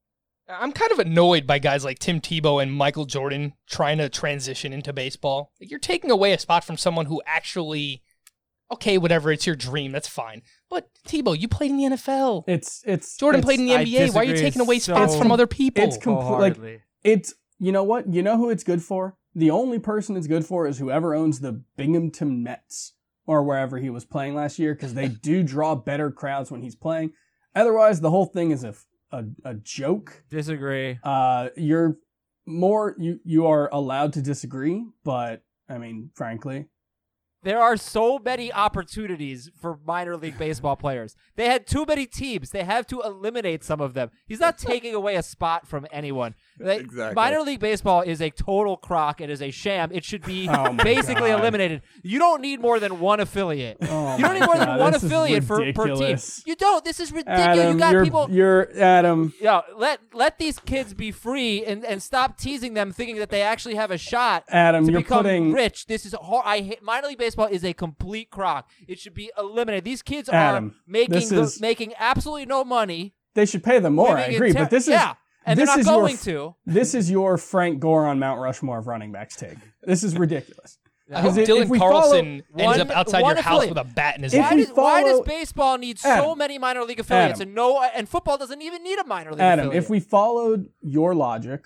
I'm kind of annoyed by guys like Tim Tebow and Michael Jordan trying to transition into baseball. Like, you're taking away a spot from someone who actually, okay, whatever, it's your dream, that's fine. But Tebow, you played in the N F L. It's it's Jordan it's, played in the I N B A. Why are you disagree taking away so- spots from other people? It's com- complete- like- Wholeheartedly. It's you know what? You know who it's good for? The only person it's good for is whoever owns the Binghamton Mets or wherever he was playing last year, because they do draw better crowds when he's playing. Otherwise, the whole thing is a a, a joke. Disagree. Uh, you're more you you are allowed to disagree, but I mean, frankly, There are so many opportunities for minor league baseball players. They had too many teams. They have to eliminate some of them. He's not taking away a spot from anyone. Like, Exactly. Minor league baseball is a total crock. It is a sham. It should be Oh my basically God. eliminated. You don't need more than one affiliate. Oh you don't my need more than God, one this is affiliate for per team. ridiculous. You don't. This is ridiculous. Adam, you got you're, people. you're Adam. Yo, let let these kids be free and, and stop teasing them, thinking that they actually have a shot Adam, to you're become putting rich. This is hor- I hate, minor league baseball is a complete crock. It should be eliminated. These kids Adam, are making this the, is- making absolutely no money. They should pay them more. I living in agree, ter- but this is yeah, and this they're not is your going f- to. This is your Frank Gore on Mount Rushmore of running backs take. This is ridiculous. I hope Because if- Dylan if we Carlson follow- ends One- up outside one your house affiliate. with a bat in his If Why hand. we does, why does follow- baseball need so Adam, many minor league affiliates Adam. and no and football doesn't even need a minor league Adam, affiliate? if we followed your logic,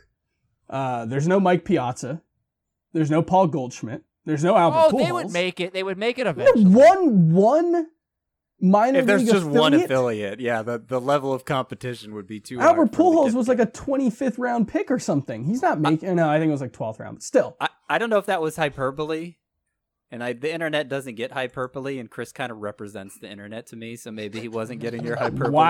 uh, there's no Mike Piazza, there's no Paul Goldschmidt, there's no Albert oh, Pujols. they would make it. They would make it eventually. one one minor If there's league just one affiliate? affiliate, yeah, the, the level of competition would be too high. Albert for them to Pujols get was to. like a twenty-fifth round pick or something. He's not making. No, I think it was like twelfth round, but still. I, I don't know if that was hyperbole, and I the internet doesn't get hyperbole, and Chris kind of represents the internet to me, so maybe he wasn't getting your hyperbole there.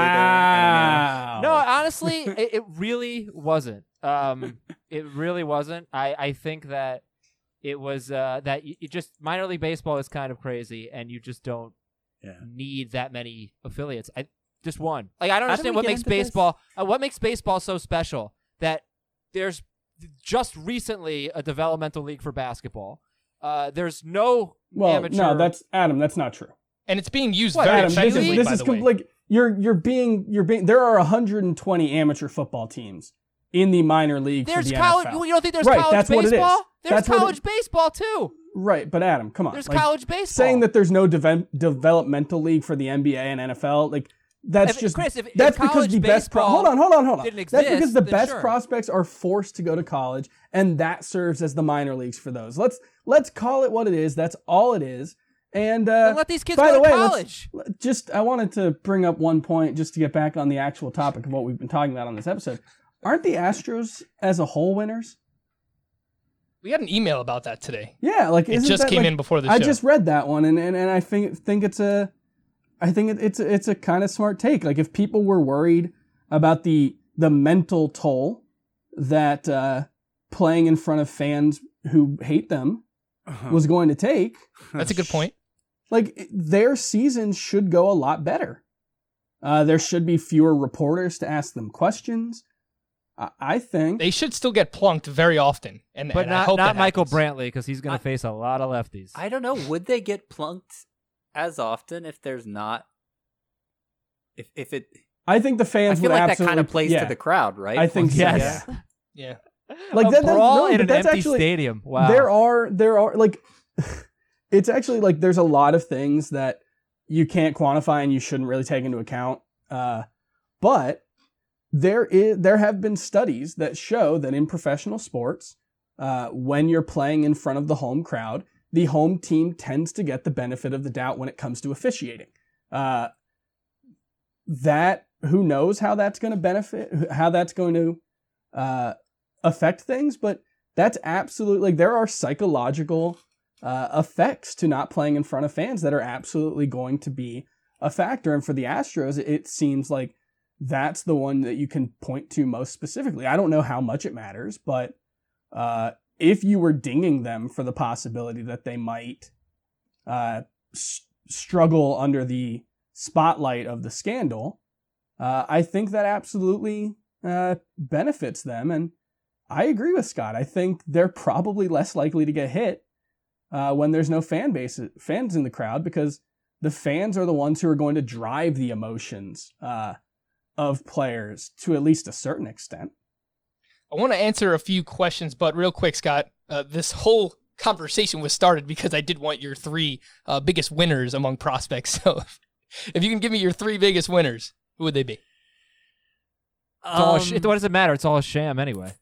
I Wow. No, honestly, it, it really wasn't. Um, it really wasn't. I, I think that it was uh, that you, you just minor league baseball is kind of crazy, and you just don't don't know. need that many affiliates. I just one. Like I don't How did understand we what get makes into this? baseball. Uh, what makes baseball so special that there's just recently a developmental league for basketball. Uh, there's no Well, amateur. no, that's Adam. That's not true. And it's being used What, very Adam, this effectively, is this by is the com- way. like you're you're being you're being. There are one hundred twenty amateur football teams in the minor league There's for the college. N F L. You don't think there's Right, college that's what it is. baseball? There's That's what it- college baseball too. Right, but Adam, come on. There's like, college baseball. Saying that there's no deve- developmental league for the N B A and N F L, like that's If- just Chris, if- if that's because college the best. Pro- baseball hold on, hold on, hold on. didn't That's because exist, the then best sure. prospects are forced to go to college, and that serves as the minor leagues for those. Let's let's call it what it is. That's all it is. And uh, Then let these kids by go the to way, college. let's- just I wanted to bring up one point just to get back on the actual topic of what we've been talking about on this episode. Aren't the Astros as a whole winners? We got an email about that today. Yeah, like It isn't just that, came like- in before the I show. just read that one, and, and, and I think think it's a, I think it, it's a, it's a kind of smart take. Like if people were worried about the the mental toll that uh, playing in front of fans who hate them was going to take, That's a good point. like their season should go a lot better. Uh, there should be fewer reporters to ask them questions. I, I think They should still get plunked very often. And, But and I not hope not that Michael happens. Brantley because he's going I- to face a lot of lefties. I don't know. Would they get plunked as often if there's not? If if it, I think the I fans feel would like that absolutely kind of plays yeah. to the crowd, right? I think Once so, again. yes. Yeah. Like a that, that- brawl no, in but an that's empty actually- stadium. Wow. There are there are like it's actually like there's a lot of things that you can't quantify and you shouldn't really take into account. Uh, but there is there have been studies that show that in professional sports, uh, when you're playing in front of the home crowd, the home team tends to get the benefit of the doubt when it comes to officiating. Uh, that who knows how that's going to benefit, how that's going to uh, affect things, but that's absolutely like there are psychological uh, effects to not playing in front of fans that are absolutely going to be a factor. And for the Astros, it seems like that's the one that you can point to most specifically. I don't know how much it matters, but uh, if you were dinging them for the possibility that they might uh, s- struggle under the spotlight of the scandal, uh, I think that absolutely uh, benefits them. And I agree with Scott. I think they're probably less likely to get hit uh, when there's no fan base, fans in the crowd, because the fans are the ones who are going to drive the emotions uh, of players to at least a certain extent. I want to answer a few questions, but real quick, Scott, uh, this whole conversation was started because I did want your three uh, biggest winners among prospects. So if you can give me your three biggest winners, who would they be? It's all a sh- Um, what does it matter? It's all a sham anyway.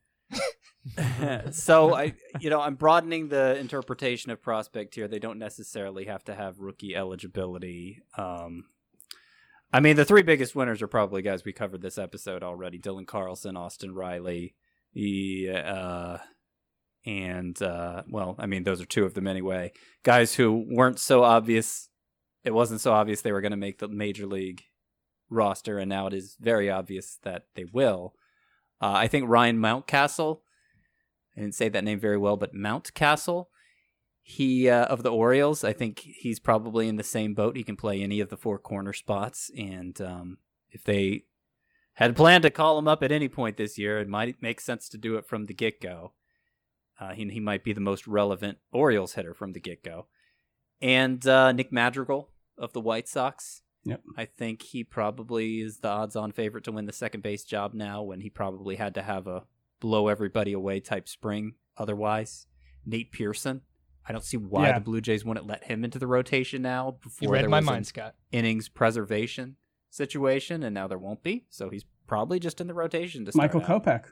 so I, you know, I'm broadening the interpretation of prospect here. They don't necessarily have to have rookie eligibility. Um, I mean, the three biggest winners are probably guys we covered this episode already: Dylan Carlson, Austin Riley, the uh, and uh, well, I mean, those are two of them anyway. Guys who weren't so obvious. It wasn't so obvious they were going to make the major league roster, and now it is very obvious that they will. Uh, I think Ryan Mountcastle. I didn't say that name very well, but Mountcastle, he uh, of the Orioles, I think he's probably in the same boat. He can play any of the four corner spots, and um, if they had planned to call him up at any point this year, it might make sense to do it from the get-go. Uh, he, he might be the most relevant Orioles hitter from the get-go. And uh, Nick Madrigal of the White Sox. Yep. I think he probably is the odds-on favorite to win the second base job now, when he probably had to have a blow everybody away type spring otherwise. Nate Pearson. I don't see why Yeah. the Blue Jays wouldn't let him into the rotation now before You read there my was mind, an Scott. innings preservation situation, and now there won't be. So he's probably just in the rotation to start Michael out. Kopech.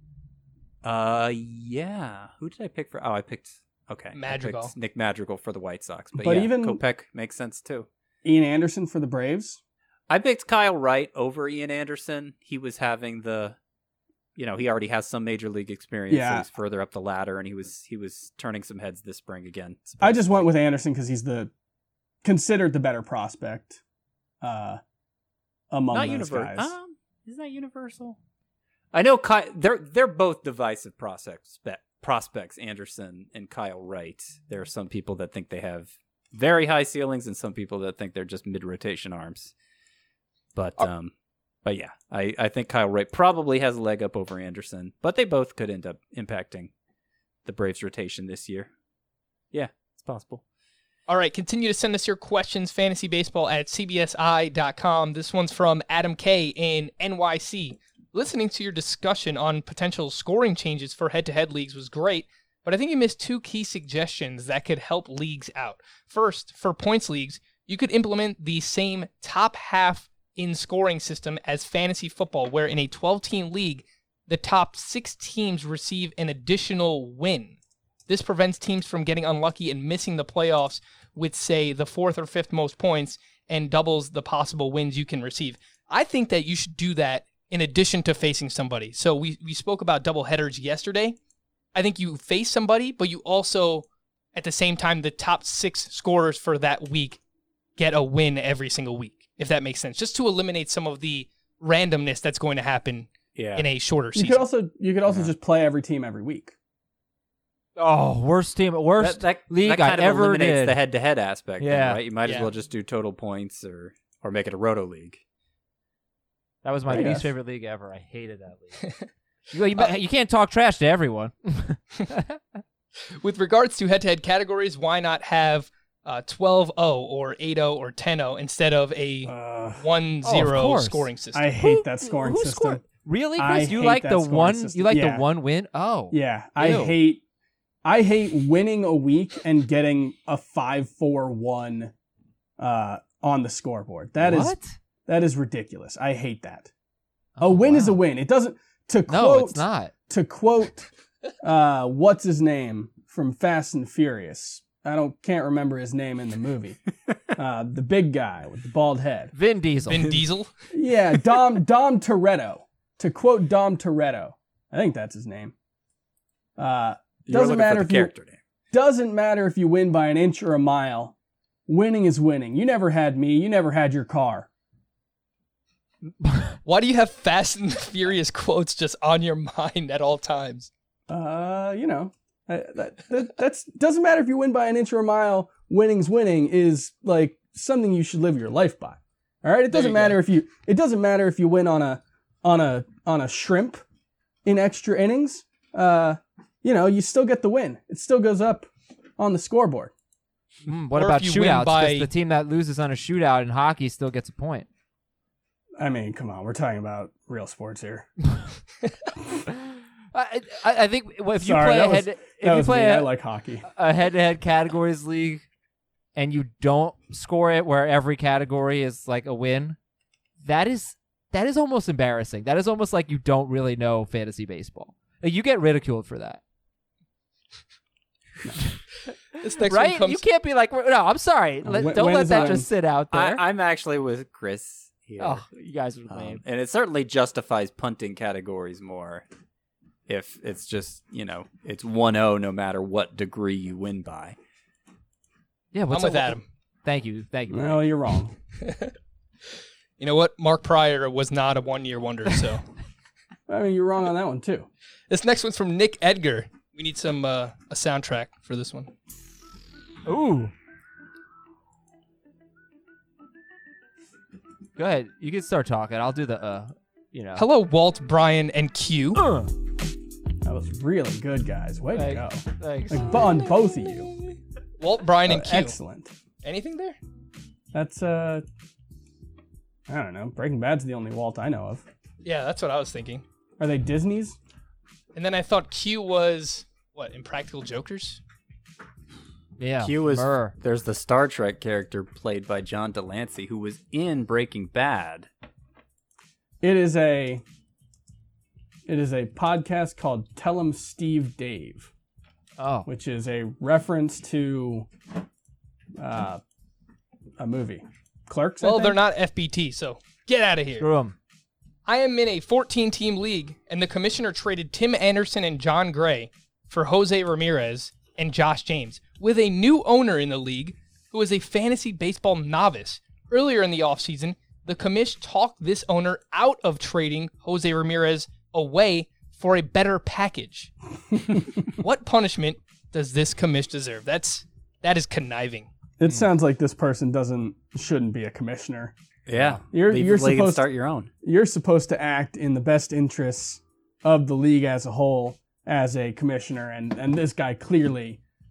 Uh, yeah. Who did I pick for? Oh, I picked, okay. I Madrigal. picked Nick Madrigal for the White Sox. But, But yeah, even- Kopech makes sense too. Ian Anderson for the Braves. I picked Kyle Wright over Ian Anderson. He was having the, you know, he already has some major league experience. Yeah. So he's further up the ladder, and he was he was turning some heads this spring again. I just went with Anderson because he's the considered the better prospect uh, among not those universal. guys. Um, is that universal? I know Ky- they're they're both divisive prospects. Prospects Anderson and Kyle Wright. There are some people that think they have very high ceilings, and some people that think they're just mid rotation arms. But um, but yeah, I, I think Kyle Wright probably has a leg up over Anderson, but they both could end up impacting the Braves rotation this year. Yeah, possible. All right, continue to send us your questions, fantasybaseball at c b s i dot com. This one's from Adam K. in N Y C. Listening to your discussion on potential scoring changes for head-to-head leagues was great, but I think you missed two key suggestions that could help leagues out. First, for points leagues, you could implement the same top half in scoring system as fantasy football, where in a twelve-team league, the top six teams receive an additional win. This prevents teams from getting unlucky and missing the playoffs with, say, the fourth or fifth most points and doubles the possible wins you can receive. I think that you should do that in addition to facing somebody. So we, we spoke about double headers yesterday. I think you face somebody, but you also, at the same time, the top six scorers for that week get a win every single week, if that makes sense, just to eliminate some of the randomness that's going to happen Yeah. in a shorter You season. could also you could also Yeah. just play every team every week. Oh, worst team, worst that, that, league that kind I of ever eliminates did. the head-to-head aspect, then, Yeah. right? You might Yeah. as well just do total points or or make it a roto league. That was my I least guess. favorite league ever. I hated that league. you, you, you can't talk trash to everyone. With regards to head-to-head categories, why not have uh, twelve oh or eight oh or ten oh instead of a Uh, one Oh, of zero course. scoring system? I hate Who- that scoring who system. scored? Really, I Chris? You hate like that the scoring one? system. You like Yeah. the one win? Oh, Yeah, I Ew. hate I hate winning a week and getting a five four one uh, on the scoreboard. That is what? that is ridiculous. I hate that. Oh, a win is a wow. win. It doesn't to quote No, it's not. to quote uh, what's his name from Fast and Furious. I don't can't remember his name in the movie. Uh, the big guy with the bald head. Vin Diesel. Vin Diesel? Yeah, Dom Dom Toretto. To quote Dom Toretto, I think that's his name. Uh, You were doesn't looking matter for if the you character name. doesn't matter if you win by an inch or a mile. Winning is winning. You never had me. You never had your car. Why do you have Fast and Furious quotes just on your mind at all times? Uh, you know, uh, that, that that's doesn't matter if you win by an inch or a mile. Winning's winning is like something you should live your life by. All right, it There doesn't you matter go. if you it doesn't matter if you win on a on a on a shrimp in extra innings. Uh, you know, you still get the win. It still goes up on the scoreboard. Mm, what Or about if you win shootouts? by- Because the team that loses on a shootout in hockey still gets a point. I mean, come on, we're talking about real sports here. I, I, I think if you Sorry, play that a was- head, if That you was play me. a, I like hockey. a head-to-head categories league and you don't score it where every category is like a win, that is that is almost embarrassing. That is almost like you don't really know fantasy baseball. Like, you get ridiculed for that, This next one right? comes. You can't be like, no, I'm sorry. Let, When- don't when let is that on- just sit out I, there. I'm actually with Chris here. oh, you guys are Um, lame. and it certainly justifies punting categories more if it's just, you know, it's one oh no matter what degree you win by. Yeah, I'm what's with up- Adam. Thank you, thank you. Well, you're wrong. You know what? Mark Pryor was not a one-year wonder, so. I mean, you're wrong on that one too. This next one's from Nick Edgar. We need some uh, a soundtrack for this one. Ooh. Go ahead. You can start talking. I'll do the, uh, you know. Hello, Walt, Brian, and Q. Uh, That was really good, guys. Way to Thank- go. thanks. Like on both of you. Walt, Brian, Uh, and Q. excellent. Anything there? That's uh, I don't know. Breaking Bad's the only Walt I know of. Yeah, that's what I was thinking. Are they Disney's? And then I thought Q was, what, Impractical Jokers? Yeah. Q was Murr. there's the Star Trek character played by John Delancey who was in Breaking Bad. It is a. It is a podcast called Tell 'em Steve Dave, Oh. which is a reference to uh, a movie, Clerks. I Well, think? they're not F B T, so get out of here. Screw 'em. I am in a fourteen-team league, and the commissioner traded Tim Anderson and John Gray for Jose Ramirez and Josh James, with a new owner in the league who is a fantasy baseball novice. Earlier in the offseason, the commish talked this owner out of trading Jose Ramirez away for a better package. What punishment does this commish deserve? That's that is conniving. It sounds like this person doesn't shouldn't be a commissioner. Yeah. You're- Leave you're the league and supposed- start your own. You're supposed to act in the best interests of the league as a whole as a commissioner, and, and this guy clearly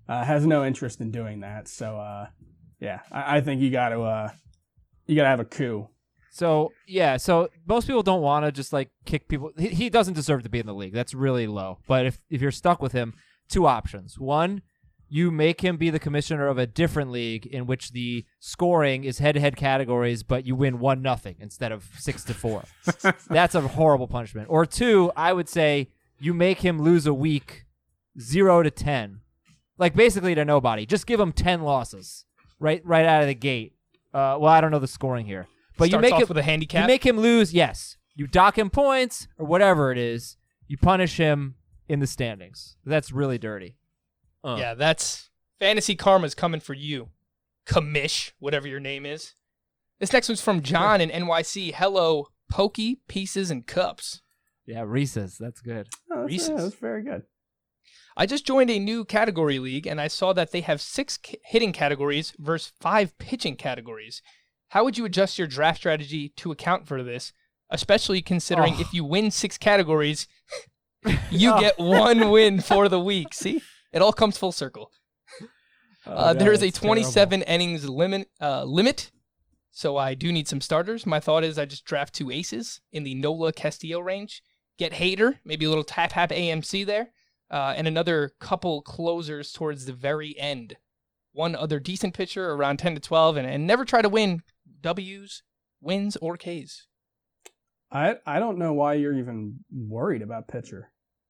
uh, has no interest in doing that. So, uh, yeah, I, I think you got to uh, you got to have a coup. So yeah, so most people don't want to just like kick people. He, he doesn't deserve to be in the league. That's really low. But if if you're stuck with him, two options. One, you make him be the commissioner of a different league in which the scoring is head-to-head categories, but you win one nothing instead of six to four. That's a horrible punishment. Or two, I would say you make him lose a week, zero to ten, like basically to nobody. Just give him ten losses right right out of the gate. Uh, well, I don't know the scoring here. But Starts you make off him, with a handicap. You make him lose, yes. You dock him points or whatever it is. You punish him in the standings. That's really dirty. Uh. Yeah, that's fantasy karma's coming for you. Commish, whatever your name is. This next one's from John in N Y C. Hello, Pokey, Pieces, and Cups. Yeah, Reese's. That's good. Oh, that's, Reese's. yeah, that's very good. I just joined a new category league, and I saw that they have six k- hitting categories versus five pitching categories. How would you adjust your draft strategy to account for this, especially considering Oh. if you win six categories, you get one win for the week? See? It all comes full circle. Oh, Uh, God, there is a that's twenty-seven innings limit, uh, limit, so I do need some starters. My thought is I just draft two aces in the Nola Castillo range, get Hader, maybe a little tap-tap A M C there, uh, and another couple closers towards the very end. One other decent pitcher around ten to twelve, and, and never try to win W's, wins, or K's. I I don't know why you're even worried about pitcher.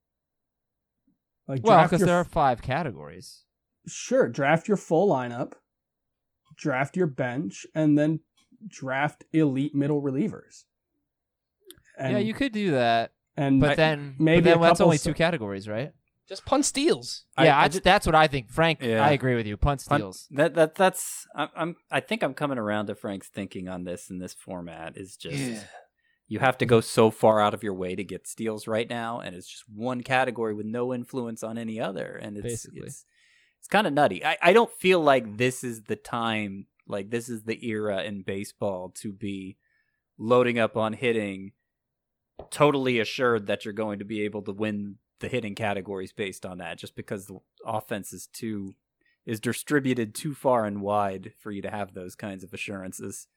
Like Well, draft because your there are five categories. Sure, draft your full lineup, draft your bench, and then draft elite middle relievers. And, yeah, you could do that. and But then, maybe but then a that's couple only s- two categories, right? Just punt steals. I- yeah, I I, ju- that's what I think. Frank, Yeah. I agree with you. Punt Punt- steals. That that that's I'm, I'm I think I'm coming around to Frank's thinking on this in this format is just Yeah. you have to go so far out of your way to get steals right now, and it's just one category with no influence on any other, and it's Basically. it's it's kind of nutty. I, I don't feel like this is the time, like this is the era in baseball to be loading up on hitting, totally assured that you're going to be able to win the hitting categories based on that, just because the offense is too is distributed too far and wide for you to have those kinds of assurances.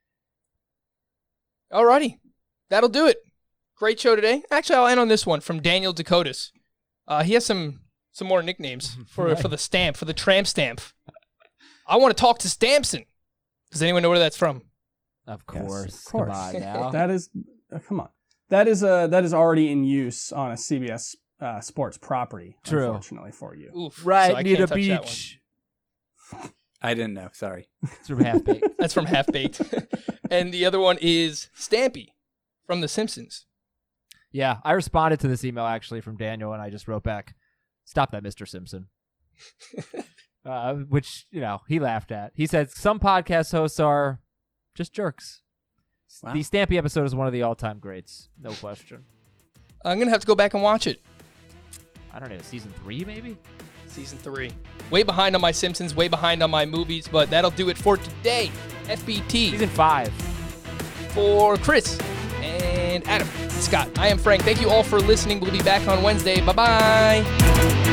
Alrighty, that'll do it. Great show today. Actually, I'll end on this one from Daniel Dakotas. Uh, he has some some more nicknames for Right. for the stamp, for the tramp stamp. I want to talk to Stampson. Does anyone know where that's from? Of Yes, course. of course. Come on now. that is uh, come on. That is uh that is already in use on a C B S uh, sports property. True. Unfortunately for you. Oof. right, so I need can't a touch that one. beach. I didn't know. Sorry. It's from Half Baked. That's from Half Baked. And the other one is Stampy from The Simpsons. Yeah, I responded to this email actually from Daniel, and I just wrote back, "Stop that, Mister Simpson." uh, which, you know, he laughed at. He said some podcast hosts are just jerks. Wow. The Stampy episode is one of the all-time greats, no question. I'm going to have to go back and watch it. I don't know, season three maybe? Season three. Way behind on my Simpsons, way behind on my movies, but that'll do it for today. F B T Season five. for Chris and Adam and Scott. I am Frank. Thank you all for listening. We'll be back on Wednesday. Bye-bye.